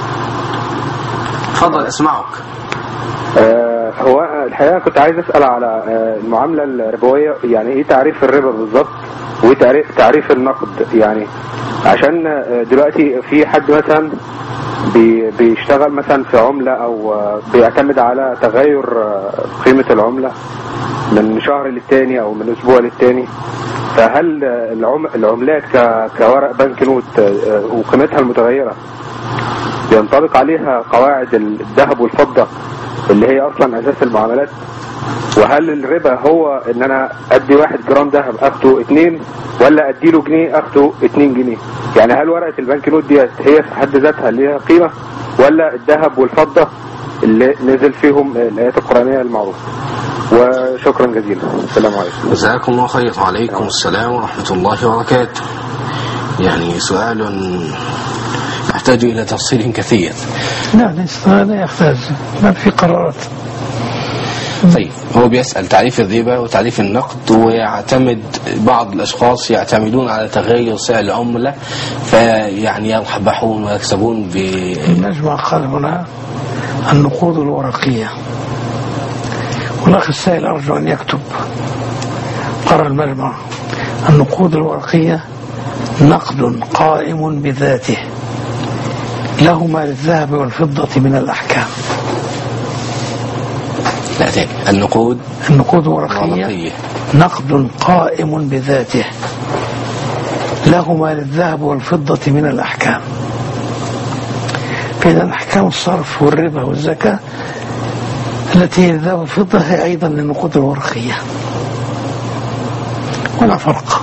Speaker 1: تفضل أسمعك.
Speaker 10: آه هو الحقيقة كنت عايز أسأل على آه المعاملة الربوية، يعني إيه تعريف الربا بالظبط وإيه تعريف النقد؟ يعني عشان آه دلوقتي في حد مثلا بي بيشتغل مثلا في عملة أو آه بيعتمد على تغير آه قيمة العملة من شهر للتاني أو من أسبوع للتاني، فهل العم... العملات ك... كورق بنك نوت وقيمتها المتغيرة ينطبق عليها قواعد الذهب والفضة اللي هي أصلا أساس المعاملات؟ وهل الربا هو إن أنا أدي واحد جرام ذهب أخده اتنين ولا أديله جنيه أخده اتنين جنيه؟ يعني هل ورقة البنك نوت دي هي في حد ذاتها اللي هي قيمة ولا الذهب والفضة اللي نزل فيهم الآيات القرآنية المعروفة؟ وشكرا جزيلا. السلام عليكم.
Speaker 1: جزاكم الله خير. وعليكم السلام ورحمة الله وبركاته. يعني سؤال يحتاج إلى تفصيل كثير.
Speaker 2: لا لا يحتاج، ما في قرارات.
Speaker 1: طيب هو بيسأل تعريف الربا وتعريف النقد، ويعتمد بعض الأشخاص يعتمدون على تغير سعر العملة فيعني يربحون ويكسبون ب.
Speaker 2: المجمع قال هنا النقود الورقية، والأخ السائل أرجو أن يكتب. قرر المجمع النقود الورقية نقد قائم بذاته له ما للذهب والفضة من الأحكام.
Speaker 1: لا تاني. النقود
Speaker 2: النقود الورقية نقد قائم بذاته له ما للذهب والفضة من الأحكام. فإذا أحكام الصرف والربا والزكاة التي هي الذهب والفضة هي أيضا للنقود الورقية، ولا فرق.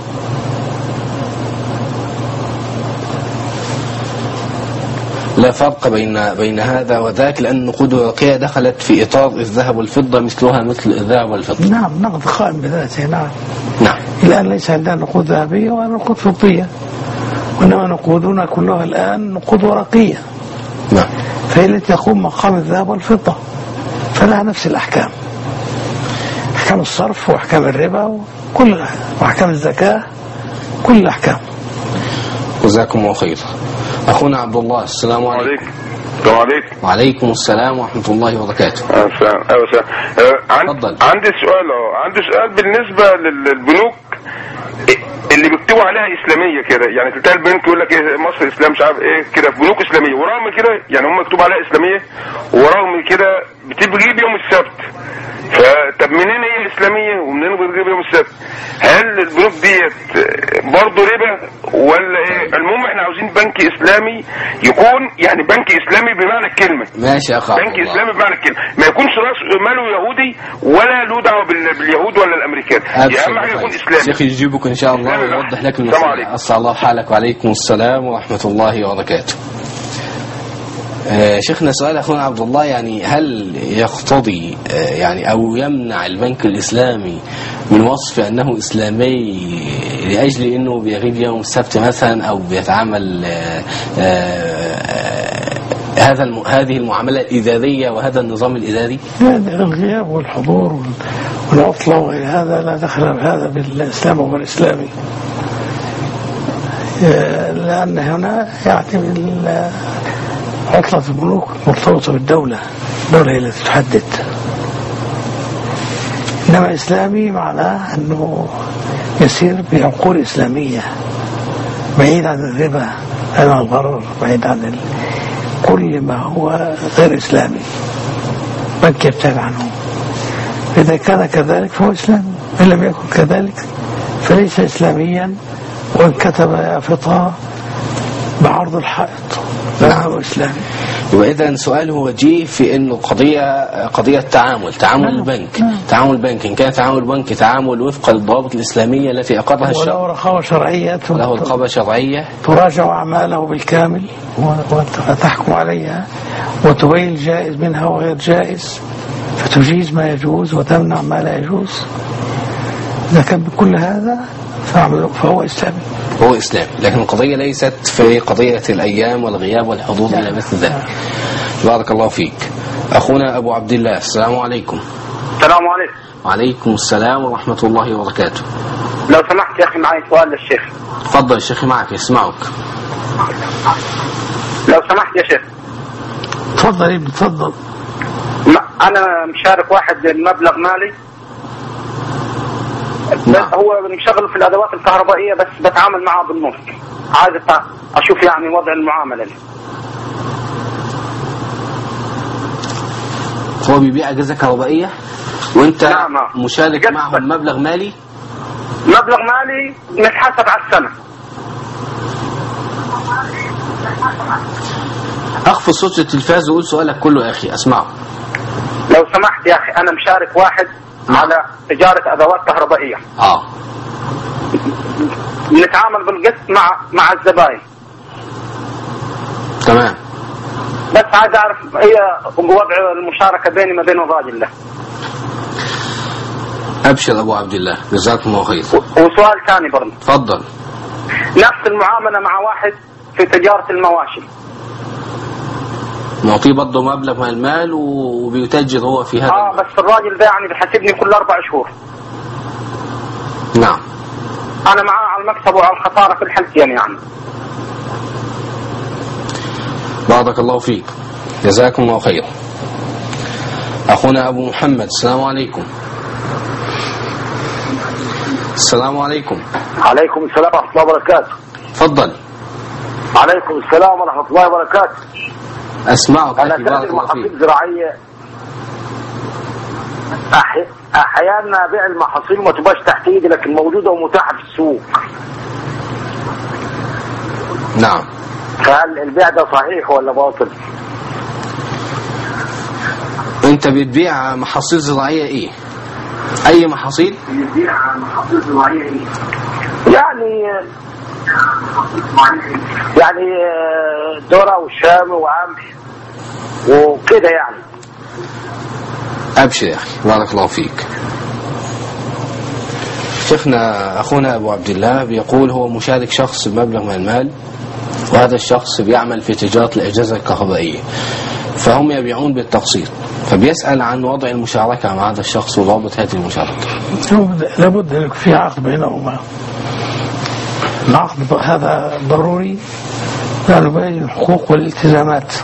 Speaker 1: لا فرق بين بين هذا وذاك، لأن النقود الورقية دخلت في إطار الذهب والفضة مثلها مثل الذهب والفضة.
Speaker 2: نعم نقد قائم بذاته. نعم
Speaker 1: نعم.
Speaker 2: الآن ليس عندنا نقود ذهبية ولا نقود فضية، وإنما نقودنا كلها الآن نقود ورقية.
Speaker 1: نعم.
Speaker 2: فهي التي تقوم مقام الذهب والفضة، فلها نفس الأحكام، أحكام الصرف وأحكام الربا وكل وأحكام الزكاة، كل الأحكام.
Speaker 1: جزاكم الله خير. أخونا عبد الله، السلام عليكم.
Speaker 11: السلام عليكم.
Speaker 1: وعليكم السلام ورحمة الله وبركاته.
Speaker 11: السلام. أيوة سلام. أه عندي سؤال أهو، عندي سؤال بالنسبة للبنوك اللي بيكتبوا عليها إسلامية كده، يعني تلتقي البنك يقول لك إيه مصر إسلام مش عارف إيه كده، بنوك إسلامية ورغم كده يعني هم مكتوب عليها إسلامية ورغم كده بتجيب يوم السبت. فطب منين هي إسلامية ومنين بتجيب يوم السبت؟ هل البنوك ديت برضه ربا ولا إيه؟ المهم إحنا عاوزين بنك إسلامي يكون يعني بنك إسلامي بمعنى الكلمة.
Speaker 1: ماشي يا أخي.
Speaker 11: بنك إسلامي بمعنى الكلمة، ما يكونش راس ماله يهودي ولا له دعوة باليهود ولا الأمريكان. أهم حاجة يكون إسلامي.
Speaker 1: شيخ يجيبك إن شاء الله ويوضح لك المسألة. أسأل الله حالك. وعليكم السلام ورحمة الله وبركاته. آه شيخنا سؤال أخونا عبد الله، يعني هل يقتضي آه يعني أو يمنع البنك الإسلامي من وصف أنه إسلامي لأجل أنه بيغيب يوم السبت مثلا أو بيتعامل آه آه هذا الم... هذه المعاملة الإدارية وهذا النظام الإداري؟
Speaker 2: الغياب والحضور والعطلة وغير هذا لا دخل هذا بالإسلام والإسلامي، لأن هنا يعني عطلة البنوك مرتبطة بالدولة، الدولة هي التي تحدد. إنما إسلامي معناه أنه يسير بعقول إسلامية بعيد عن الربا، بعيد عن الغرر، بعيد عن كل ما هو غير إسلامي، بنك يبتعد عنه. إذا كان كذلك فهو إسلامي، إن لم يكن كذلك فليس إسلاميا، وإن كتب يافطها بعرض الحائط لا هو إسلامي.
Speaker 1: وإذا سؤاله وجيه في إنه قضية قضية تعامل تعامل البنك تعامل البنك إن كان تعامل البنك تعامل وفق الضوابط الإسلامية التي أقرها الشرع،
Speaker 2: وله رقابة شرعية
Speaker 1: وله رقابة شرعية
Speaker 2: تراجع أعماله بالكامل وتحكم عليها وتبين الجائز منها وغير جائز، فتجيز ما يجوز وتمنع ما لا يجوز. إذا كان بكل هذا فهو إسلامي.
Speaker 1: هو إسلام، لكن القضية ليست في قضية الأيام والغياب والحضور إلى مثل ذلك. بارك الله فيك. أخونا أبو عبد الله، السلام عليكم.
Speaker 12: السلام عليكم.
Speaker 1: وعليكم السلام ورحمة الله وبركاته.
Speaker 12: لو سمحت يا أخي معي سؤال للشيخ.
Speaker 1: تفضل الشيخ معك يسمعك.
Speaker 12: لو سمحت يا شيخ.
Speaker 2: تفضل ابن تفضل.
Speaker 12: أنا مشارك واحد مبلغ مالي،
Speaker 1: نعم.
Speaker 12: هو مشغل في الأدوات الكهربائية بس بتعامل معه بالنص، عايز أشوف يعني وضع المعاملة لي.
Speaker 1: هو بيبيع أجهزة كهربائية وأنت
Speaker 12: نعم.
Speaker 1: مشارك معهم مبلغ مالي؟
Speaker 12: مبلغ مالي متحسب على السنة.
Speaker 1: أخفض صوت التلفاز وقول سؤالك كله يا أخي أسمعه.
Speaker 12: لو سمحت يا أخي، أنا مشارك واحد نعم. على تجارة أدوات كهربائية.
Speaker 1: آه.
Speaker 12: نتعامل بالقسط مع مع الزبائن.
Speaker 1: تمام.
Speaker 12: بس عايز أعرف هي وضع المشاركة بيني ما بين الراجل له.
Speaker 1: أبشر أبو عبد الله، جزاكم الله خير.
Speaker 12: وسؤال ثاني برضه.
Speaker 1: تفضل.
Speaker 12: نفس المعاملة مع واحد في تجارة المواشي.
Speaker 1: نعطيه برضه مبلغ من المال وبيتاجر هو في هذا.
Speaker 12: اه المال. بس الراجل ده يعني بيحاسبني كل أربع شهور.
Speaker 1: نعم.
Speaker 12: أنا معاه على المكسب وعلى الخسارة في الحالتين يعني.
Speaker 1: بارك الله فيك، جزاكم الله خير. أخونا أبو محمد، السلام عليكم. السلام عليكم.
Speaker 13: عليكم السلام ورحمة الله وبركاته.
Speaker 1: تفضل.
Speaker 13: عليكم السلام ورحمة الله وبركاته.
Speaker 1: أسمعك.
Speaker 13: أنا تاجر محاصيل زراعية، أحي... أحيانا بيع المحاصيل ما تبقاش تحت إيدي لكن موجودة ومتاحة في السوق.
Speaker 1: نعم.
Speaker 13: فهل البيع ده صحيح ولا باطل؟
Speaker 1: أنت بتبيع محاصيل زراعية إيه؟ أي محاصيل؟
Speaker 13: بتبيع محاصيل زراعية إيه؟ يعني يعني ذرة وشام وقمح وكده يعني.
Speaker 1: أبشر يا أخي، بارك الله فيك. شيخنا أخونا أبو عبد الله بيقول هو مشارك شخص بمبلغ من المال وهذا الشخص بيعمل في تجارة الأجهزة الكهربائية، فهم يبيعون بالتقسيط، فبيسأل عن وضع المشاركة مع هذا الشخص وضابط هذه المشاركة.
Speaker 2: لابد أن يكون في عقد بينهما. العقد هذا ضروري لأنه بين الحقوق والالتزامات.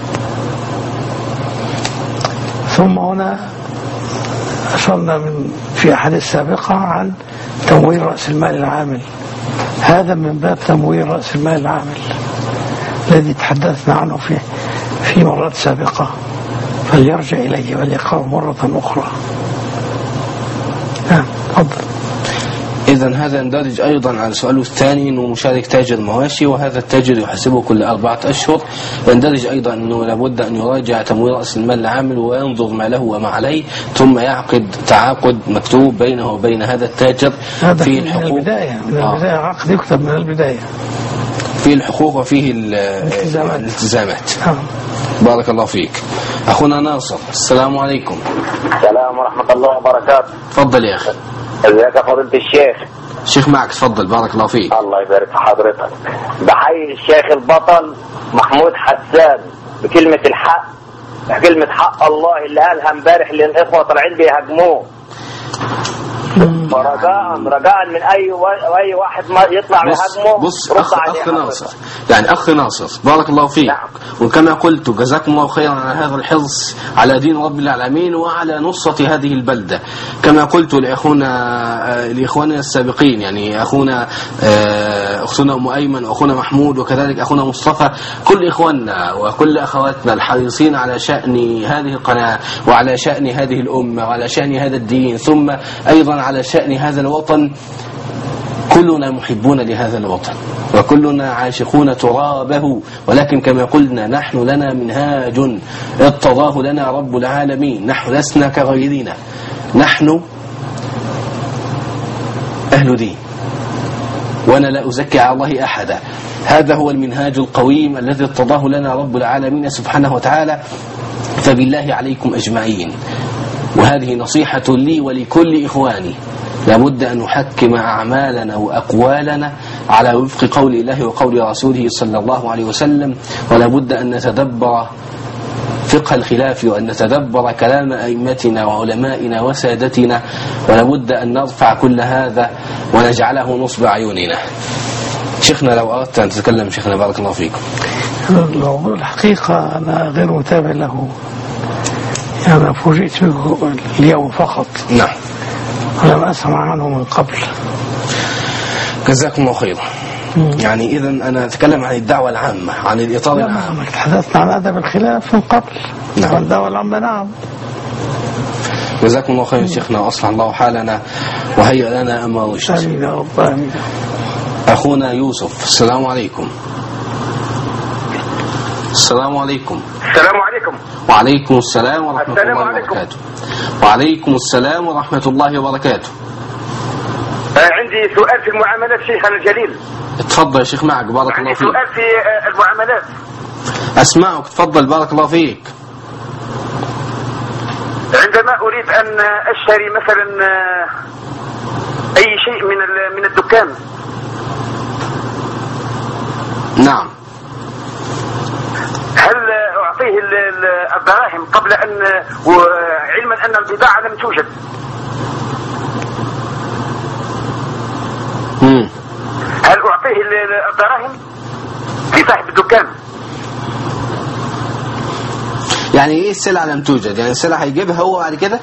Speaker 2: ثم هنا أشرنا من في أحاديث سابقة عن تمويل رأس المال العامل، هذا من باب تمويل رأس المال العامل الذي تحدثنا عنه في في مرات سابقة، فليرجع إليه وليقرأه مرة أخرى. نعم تفضل.
Speaker 1: إذن هذا يندرج أيضا على سؤاله الثاني أنه مشارك تاجر مواشي، وهذا التاجر يحسبه كل أربعة أشهر. يندرج أيضا أنه لابد أن يراجع تمويل رأس المال العامل وينظر ما له وما عليه، ثم يعقد تعاقد مكتوب بينه وبين هذا التاجر في الحقوق.
Speaker 2: من البداية من البداية آه. عقد يكتب من البداية
Speaker 1: فيه الحقوق وفيه الالتزامات, الالتزامات. آه. بارك الله فيك. أخونا ناصر، السلام عليكم.
Speaker 14: السلام ورحمة الله وبركاته.
Speaker 1: تفضل يا أخي.
Speaker 14: ازيك يا فضيلة الشيخ؟
Speaker 1: الشيخ معك، تفضل. بارك الله فيك.
Speaker 14: الله يبارك في حضرتك. بحيي الشيخ البطل محمود حسان بكلمة الحق، بكلمة حق الله اللي قالها امبارح للإخوة طالعين بيهاجموه. فرجاء رجاء من اي و... اي واحد ما يطلع يهاجمه.
Speaker 1: بص أخ, أخ ناصر، يعني أخ ناصر بارك الله فيك. نعم. وكما قلت جزاكم الله خيرا على هذا الحرص على دين رب العالمين وعلى نصرة هذه البلدة. كما قلت لأخونا لإخواننا السابقين، يعني أخونا أختنا أم أيمن وأخونا محمود وكذلك أخونا مصطفى، كل إخواننا وكل أخواتنا الحريصين على شأن هذه القناة وعلى شأن هذه الأمة وعلى شأن هذا الدين، ثم أيضا على شأن هذا الوطن. كلنا محبون لهذا الوطن وكلنا عاشقون ترابه، ولكن كما قلنا نحن لنا منهاج ارتضاه لنا رب العالمين، نحن لسنا كغيرنا، نحن أهل دين وأنا لا أزكي على الله أحدا. هذا هو المنهاج القويم الذي ارتضاه لنا رب العالمين سبحانه وتعالى، فبالله عليكم أجمعين، وهذه نصيحة لي ولكل إخواني، لابد أن نحكم أعمالنا وأقوالنا على وفق قول الله وقول رسوله صلى الله عليه وسلم، ولابد أن نتدبر فقه الخلاف وأن نتدبر كلام أئمتنا وعلمائنا وسادتنا، ولابد أن نرفع كل هذا ونجعله نصب عيوننا. شيخنا لو أردت أن تتكلم شيخنا بارك الله فيكم.
Speaker 2: الحقيقة أنا غير متابع له، أنا فوجئت به اليوم فقط.
Speaker 1: نعم.
Speaker 2: ولم أسمع عنه من قبل.
Speaker 1: جزاكم الله خيرا. يعني إذن أنا أتكلم عن الدعوة العامة، عن الإطار العام.
Speaker 2: تحدثنا عن أدب الخلاف من قبل. نعم. الدعوة العامة. نعم.
Speaker 1: جزاكم الله خيرا شيخنا، وأصلح الله حالنا وهيئ لنا أمر رشد.
Speaker 2: آمين يا رب. آمين.
Speaker 1: أخونا يوسف، السلام عليكم. السلام عليكم.
Speaker 8: السلام عليكم.
Speaker 1: وعليكم السلام ورحمة
Speaker 8: السلام
Speaker 1: الله
Speaker 8: عليكم.
Speaker 1: وبركاته. وعليكم السلام ورحمة الله وبركاته.
Speaker 8: عندي سؤال في المعاملات شيخنا الجليل.
Speaker 1: اتفضل يا شيخ معك بارك الله فيك.
Speaker 8: عندي سؤال في المعاملات.
Speaker 1: أسمعك، تفضل بارك الله فيك.
Speaker 8: عندما أريد أن أشتري مثلا أي شيء من من الدكان.
Speaker 1: نعم.
Speaker 8: هل أعطيه الدراهم قبل أن، وعلما أن البضاعة لم توجد؟
Speaker 1: مم.
Speaker 8: هل أعطيه الدراهم لصاحب الدكان؟
Speaker 1: يعني إيه السلعة لم توجد؟ يعني السلعة هيجيبها هو بعد كده؟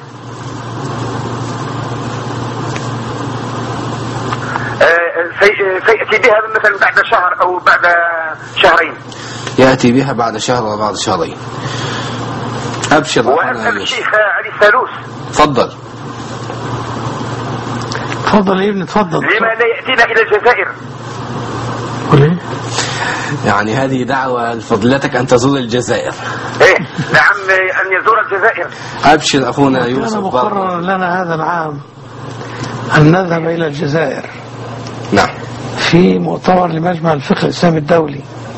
Speaker 8: سيأتي بها مثلا بعد شهر أو بعد شهرين.
Speaker 1: يأتي بها بعد شهر أو بعد شهرين. أبشر.
Speaker 8: وأسأل الشيخ علي السالوس.
Speaker 1: تفضل.
Speaker 2: تفضل يا ابني تفضل.
Speaker 8: لما لا يأتينا إلى الجزائر؟
Speaker 2: وليه؟
Speaker 1: يعني هذه دعوة لفضلتك أن تزور الجزائر.
Speaker 8: إيه نعم، أن يزور الجزائر.
Speaker 1: أبشر أخونا يوسف.
Speaker 2: كان مقرر لنا هذا العام أن نذهب إلى الجزائر.
Speaker 1: نعم.
Speaker 2: في مؤتمر لمجمع الفقه الإسلامي الدولي،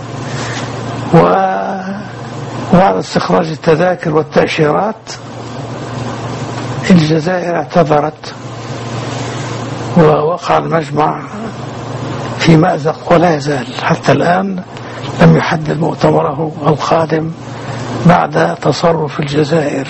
Speaker 2: وبعد استخراج التذاكر والتأشيرات الجزائر اعتذرت، ووقع المجمع في مأزق ولا يزال حتى الآن لم يحدد مؤتمره القادم بعد تصرف الجزائر.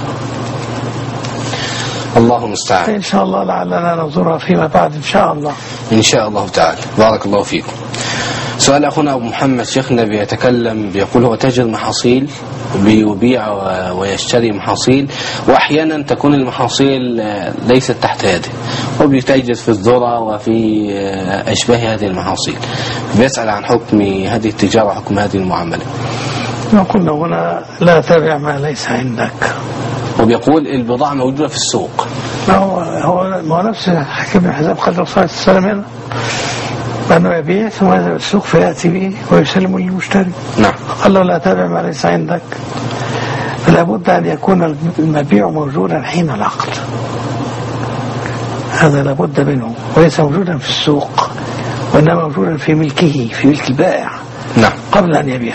Speaker 1: الله المستعان.
Speaker 2: إن شاء الله لعلنا نزورها فيما بعد إن شاء الله.
Speaker 1: إن شاء الله تعالى. بارك الله فيكم. سؤال أخونا أبو محمد، شيخنا بيتكلم بيقول هو تاجر محاصيل، بيبيع ويشتري محاصيل، وأحيانا تكون المحاصيل ليست تحت يده، وبيتاجر في الذرة وفي أشباه هذه المحاصيل. بيسأل عن حكم هذه التجارة، حكم هذه المعاملة.
Speaker 2: نقول هنا لا تبع ما ليس عندك.
Speaker 1: وبيقول البضاعة موجودة في السوق.
Speaker 2: هو هو نفس حكيم بن حزام قال الرسول صلى الله عليه وسلم بأنه يبيع ثم يذهب السوق فيأتي به ويسلم للمشتري.
Speaker 1: نعم.
Speaker 2: قال له لا تابع ما ليس عندك، فلا بد أن يكون المبيع موجودا حين العقد، هذا لا بد منه، وليس موجودا في السوق وإنما موجودا في ملكه، في ملك البائع.
Speaker 1: نعم.
Speaker 2: قبل أن يبيع.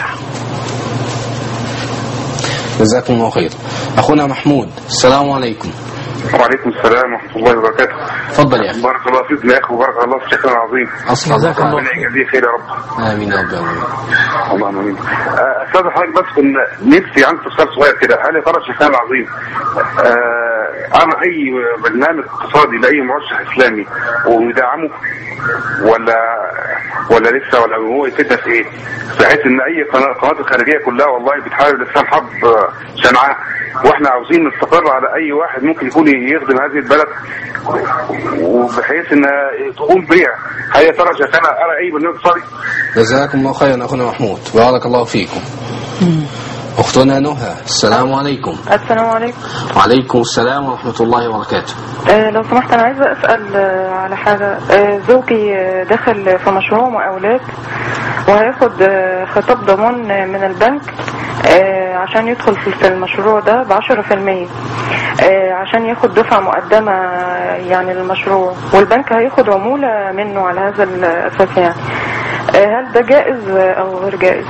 Speaker 1: جزاكم الله خير. أخونا محمود، السلام عليكم.
Speaker 11: وعليكم السلام ورحمة الله وبركاته.
Speaker 1: تفضل يا أخي.
Speaker 11: بارك الله فيك يا أخي، وبارك الله في شيخنا العظيم.
Speaker 1: أصلا
Speaker 2: جزاك الله
Speaker 11: خير. يجزيه خير يا رب.
Speaker 1: آمين يا رب العالمين.
Speaker 11: اللهم آمين. أستاذ حضرتك بس كنا نفسي عندي سؤال صغير كده، هل يا ترى شيخنا العظيم أنا أي برنامج اقتصادي لأي مرشح إسلامي ويدعمه ولا ولا لسه، ولا هو يفيدنا في إيه؟ بحيث إن أي قنوات الخارجية كلها والله بتحارب الإسلام حرب شنعاء، وإحنا عاوزين نستقر على أي واحد ممكن يكون يخدم هذه البلد، وبحيث إن تقوم بيع. هل يا ترى شيخنا أرى أي برنامج اقتصادي؟
Speaker 1: جزاكم الله خيرا أخونا محمود، بارك الله فيكم. أختنا نهى، السلام عليكم.
Speaker 15: السلام عليكم.
Speaker 1: وعليكم السلام ورحمة الله وبركاته.
Speaker 15: أه لو سمحت أنا عايزة أسأل أه على حاجة. أه زوجي دخل في مشروع مقاولات وهياخد أه خطاب ضمان من البنك أه عشان يدخل في المشروع ده بعشرة في المية أه عشان ياخد دفعة مقدمة يعني للمشروع، والبنك هياخد عمولة منه على هذا الأساس يعني. أه هل ده جائز أو غير جائز؟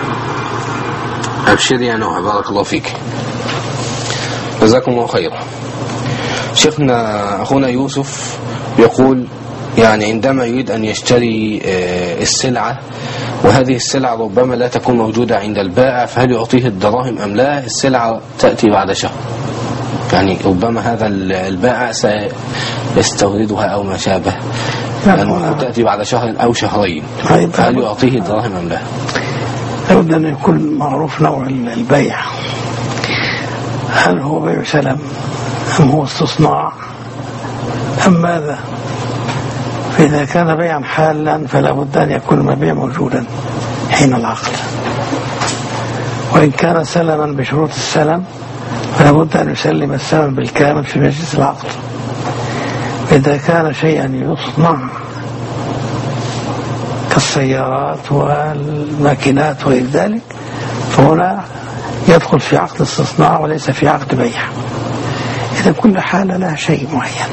Speaker 1: أبشر يا نوح، بارك الله فيك. جزاكم الله خيرا. شيخنا أخونا يوسف يقول يعني عندما يريد أن يشتري السلعة وهذه السلعة ربما لا تكون موجودة عند البائع، فهل يعطيه الدراهم أم لا؟ السلعة تأتي بعد شهر، يعني ربما هذا البائع سيستوردها أو ما شابه، يعني تأتي بعد شهر أو شهرين، فهل يعطيه الدراهم أم لا؟
Speaker 2: لابد أن يكون معروف نوع البيع، هل هو بيع سلم أم هو استصناع أم ماذا؟ فإذا كان بيعا حالا فلا بد أن يكون المبيع موجودا حين العقد، وإن كان سلما بشروط السلم فلا بد أن يسلم السلم بالكامل في مجلس العقد. إذا كان شيئا يصنع كالسيارات والماكينات وغير ذلك فهنا يدخل في عقد استصناع وليس في عقد بيع. إذا كل حالة لها شيء معين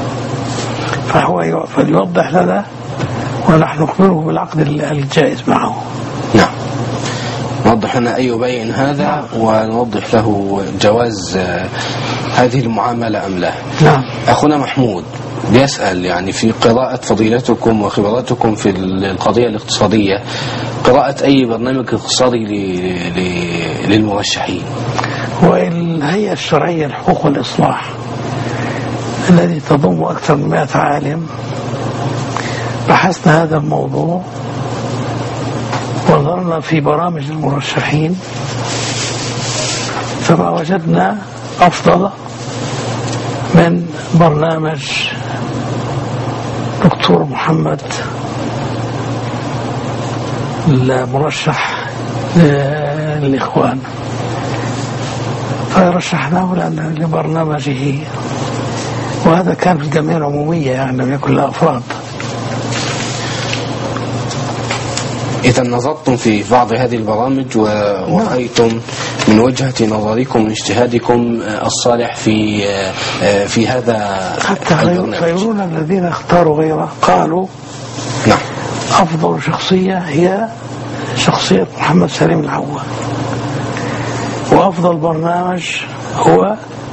Speaker 2: فهو فليوضح لنا ونحن نخبره بالعقد الجائز معه.
Speaker 1: نعم، نوضح لنا أي بيع هذا ونوضح له جواز هذه المعاملة أم لا.
Speaker 2: نعم.
Speaker 1: أخونا محمود بيسأل يعني في قراءة فضيلتكم وخبراتكم في القضية الاقتصادية، قراءة أي برنامج اقتصادي للمرشحين.
Speaker 2: والهيئة الشرعية لحقوق والإصلاح الذي تضم أكثر من مئة عالم بحثنا هذا الموضوع ونظرنا في برامج المرشحين فما وجدنا أفضل من برنامج دكتور محمد المرشح للإخوان، فرشحناه لبرنامجه، وهذا كان في الجمعية العمومية يعني لم يكن له أفراد.
Speaker 1: إذا نظرتم في بعض هذه البرامج ورأيتم من وجهة نظركم من اجتهادكم الصالح في في هذا
Speaker 2: حتى غيرون الذين اختاروا غيره قالوا
Speaker 1: نعم
Speaker 2: أفضل شخصية هي شخصية محمد سليم العوة، وأفضل برنامج هو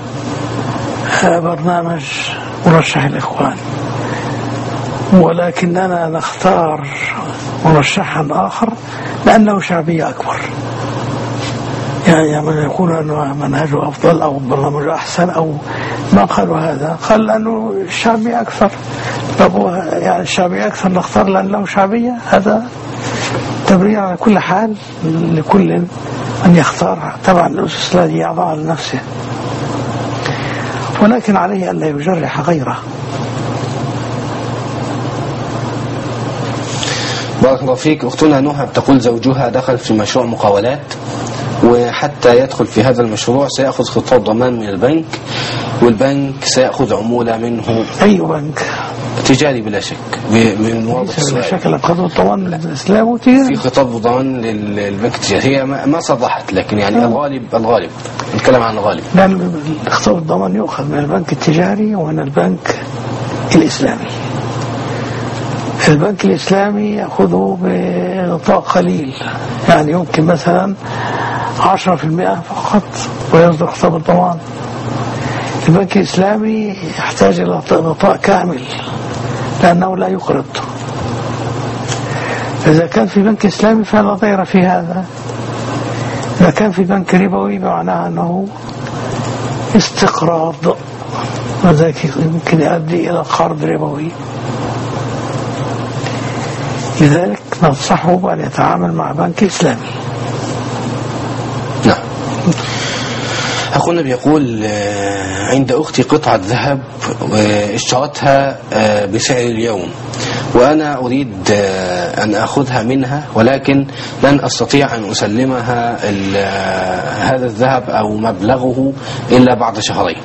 Speaker 2: برنامج مرشح الإخوان، ولكننا نختار مرشحا آخر لأنه شعبية أكبر. يعني من يقول أنه منهجه أفضل أو برنامجه أحسن أو ما قالوا هذا، قال لأنه الشعبية أكثر. يعني الشعبية أكثر نختار لأنه شعبية، هذا تبرير على كل حال لكل أن يختار طبعا الأسس الذي يضعها لنفسه، ولكن عليه أن لا يجرح غيره.
Speaker 1: بارك الله فيك. أختنا نهى تقول زوجها دخل في مشروع مقاولات، وحتى يدخل في هذا المشروع سيأخذ خطاب ضمان من البنك، والبنك سيأخذ عمولة منه.
Speaker 2: أي بنك؟
Speaker 1: تجاري بلا شك. من واضح السؤال
Speaker 2: شكل خطاب ضمان للإسلام
Speaker 1: في خطاب ضمان للبنك التجاري. هي ما صرحت، لكن يعني أه. الغالب الغالب نتكلم عن الغالب.
Speaker 2: لأن خطاب الضمان يؤخذ من البنك التجاري ومن البنك الإسلامي. البنك الإسلامي يأخذه بغطاء قليل، يعني يمكن مثلا عشرة في المئة فقط ويصدر خطاب الضمان. البنك الإسلامي يحتاج إلى غطاء كامل لأنه لا يقرض. إذا كان في بنك إسلامي فلا ضير في هذا. إذا كان في بنك ربوي معناه أنه استقراض، وذلك يمكن يؤدي إلى قرض ربوي. لذلك ننصحه بأن يتعامل مع بنك إسلامي.
Speaker 1: نعم. أخونا بيقول عند أختي قطعة ذهب اشترتها بسعر اليوم، وأنا أريد أن أخذها منها، ولكن لن أستطيع أن أسلمها هذا الذهب أو مبلغه إلا بعد شهرين.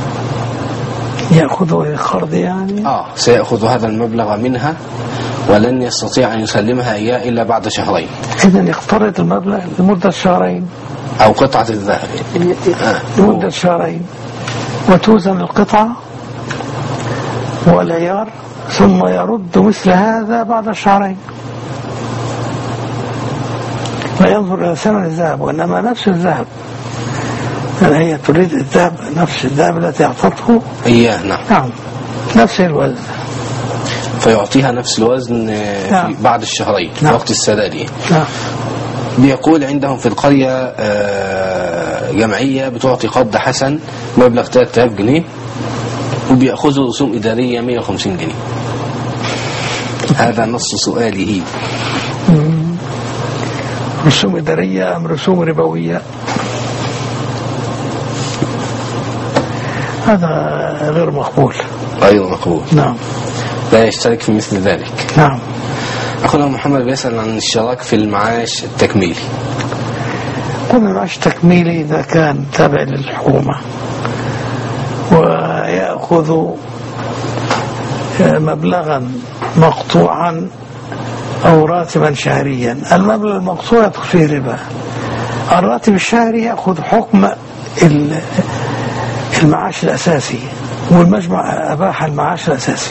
Speaker 2: يأخذه القرض يعني؟
Speaker 1: آه سيأخذ هذا المبلغ منها ولن يستطيع أن يسلمها إياه إلا بعد شهرين.
Speaker 2: إذن يقترض المبلغ لمدة شهرين
Speaker 1: أو قطعة الذهب
Speaker 2: آه. لمدة شهرين، وتوزن القطعة والعيار، ثم يرد مثل هذا بعد شهرين. لا ينظر إلى ثمن الذهب، وإنما نفس الذهب. يعني هي تريد الذهب، نفس الذهب التي أعطته
Speaker 1: إياه. نعم.
Speaker 2: نعم نفس الوزن،
Speaker 1: فيعطيها نفس الوزن
Speaker 2: نعم.
Speaker 1: في بعد الشهرين.
Speaker 2: نعم.
Speaker 1: وقت السداد.
Speaker 2: نعم.
Speaker 1: بيقول عندهم في القرية جمعية بتعطي قرض حسن مبلغ ثلاثة آلاف جنيه، وبيأخذوا رسوم إدارية مئة وخمسين جنيه. هذا نص سؤاله.
Speaker 2: رسوم إدارية أم رسوم ربوية؟ هذا غير مقبول.
Speaker 1: غير مقبول.
Speaker 2: نعم.
Speaker 1: لا يشترك في مثل ذلك.
Speaker 2: نعم.
Speaker 1: أخونا محمد بيسأل عن الاشتراك في المعاش التكميلي.
Speaker 2: كل المعاش التكميلي إذا كان تابع للحكومة ويأخذ مبلغا مقطوعا أو راتبا شهريا، المبلغ المقطوع يدخل فيه ربا. الراتب الشهري يأخذ حكم المعاش الأساسي، والمجمع أباح المعاش الأساسي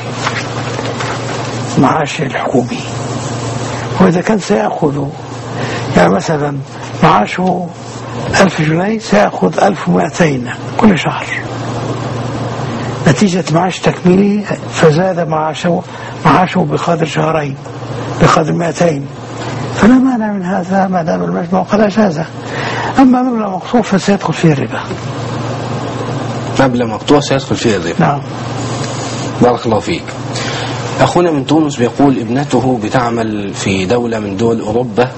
Speaker 2: معاش الحكومي. وإذا كان سيأخذ يعني مثلا معاشه ألف جنيه سيأخذ ألف ومئتين كل شهر نتيجة معاش تكميلي، فزاد معاشه معاشه بقدر شهرين بقدر مئتين، فلا مانع من هذا ما دام المجموع قد أجازه. أما مبلغ مقطوع فسيدخل فيه الربا.
Speaker 1: مبلغ مقطوع سيدخل فيه الربا.
Speaker 2: نعم.
Speaker 1: بارك الله فيك. أخونا من تونس بيقول ابنته بتعمل في دولة من دول أوروبا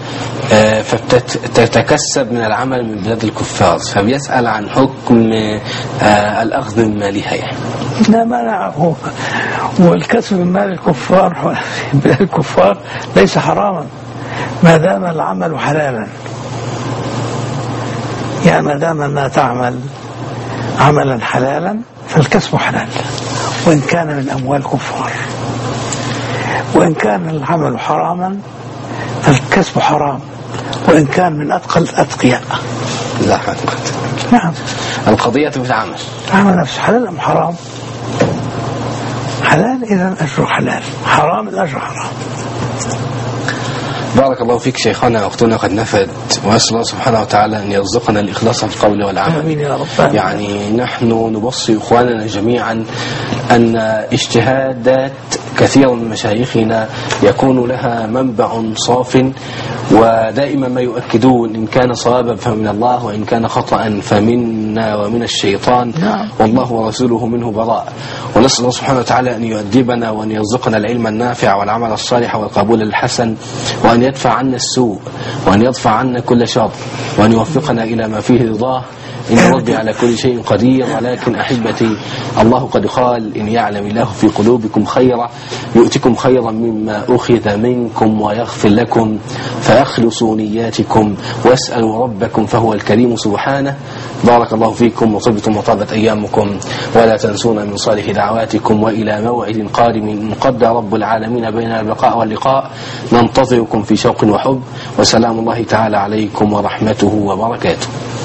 Speaker 1: فتتكسب من العمل من بلاد الكفار، فبيسأل عن حكم الأخذ من مالها.
Speaker 2: لا مانع، والكسب من مال الكفار بلاد الكفار ليس حراما ما دام العمل حلالا. يعني ما دام أنها تعمل عملا حلالا فالكسب حلال، وإن كان من أموال كفار. وإن كان العمل حراما فالكسب حرام، وإن كان من أتقى الأتقياء.
Speaker 1: لا حقيقة.
Speaker 2: نعم.
Speaker 1: القضية في العمل.
Speaker 2: العمل نفسه حلال أم حرام؟ حلال إذن أجر حلال، حرام الأجر حرام.
Speaker 1: بارك الله فيك شيخنا. وقتنا قد نفد، وأسأل الله سبحانه وتعالى أن يرزقنا الإخلاص في القول والعمل.
Speaker 2: آمين يا رب.
Speaker 1: يعني نحن نوصي إخواننا جميعا أن اجتهادات كثير من مشايخنا يكون لها منبع صاف، ودائما ما يؤكدون إن كان صوابا فمن الله وإن كان خطأ فمنا ومن الشيطان، والله ورسوله منه براء. ونسأل الله سبحانه وتعالى أن يؤدبنا وأن يرزقنا العلم النافع والعمل الصالح والقبول الحسن، وأن يدفع عنا السوء، وأن يدفع عنا كل شر، وأن يوفقنا إلى ما فيه رضاه، إن ربي على كل شيء قدير. ولكن أحبتي، الله قد قال إن يعلم الله في قلوبكم خيرا يؤتكم خيرا مما أخذ منكم ويغفر لكم، فأخلصوا نياتكم واسألوا ربكم فهو الكريم سبحانه. بارك الله فيكم وطبتم وطابت أيامكم، ولا تنسونا من صالح دعواتكم، وإلى موعد قادم إن قدر رب العالمين بين البقاء واللقاء ننتظركم في شوق وحب، وسلام الله تعالى عليكم ورحمته وبركاته.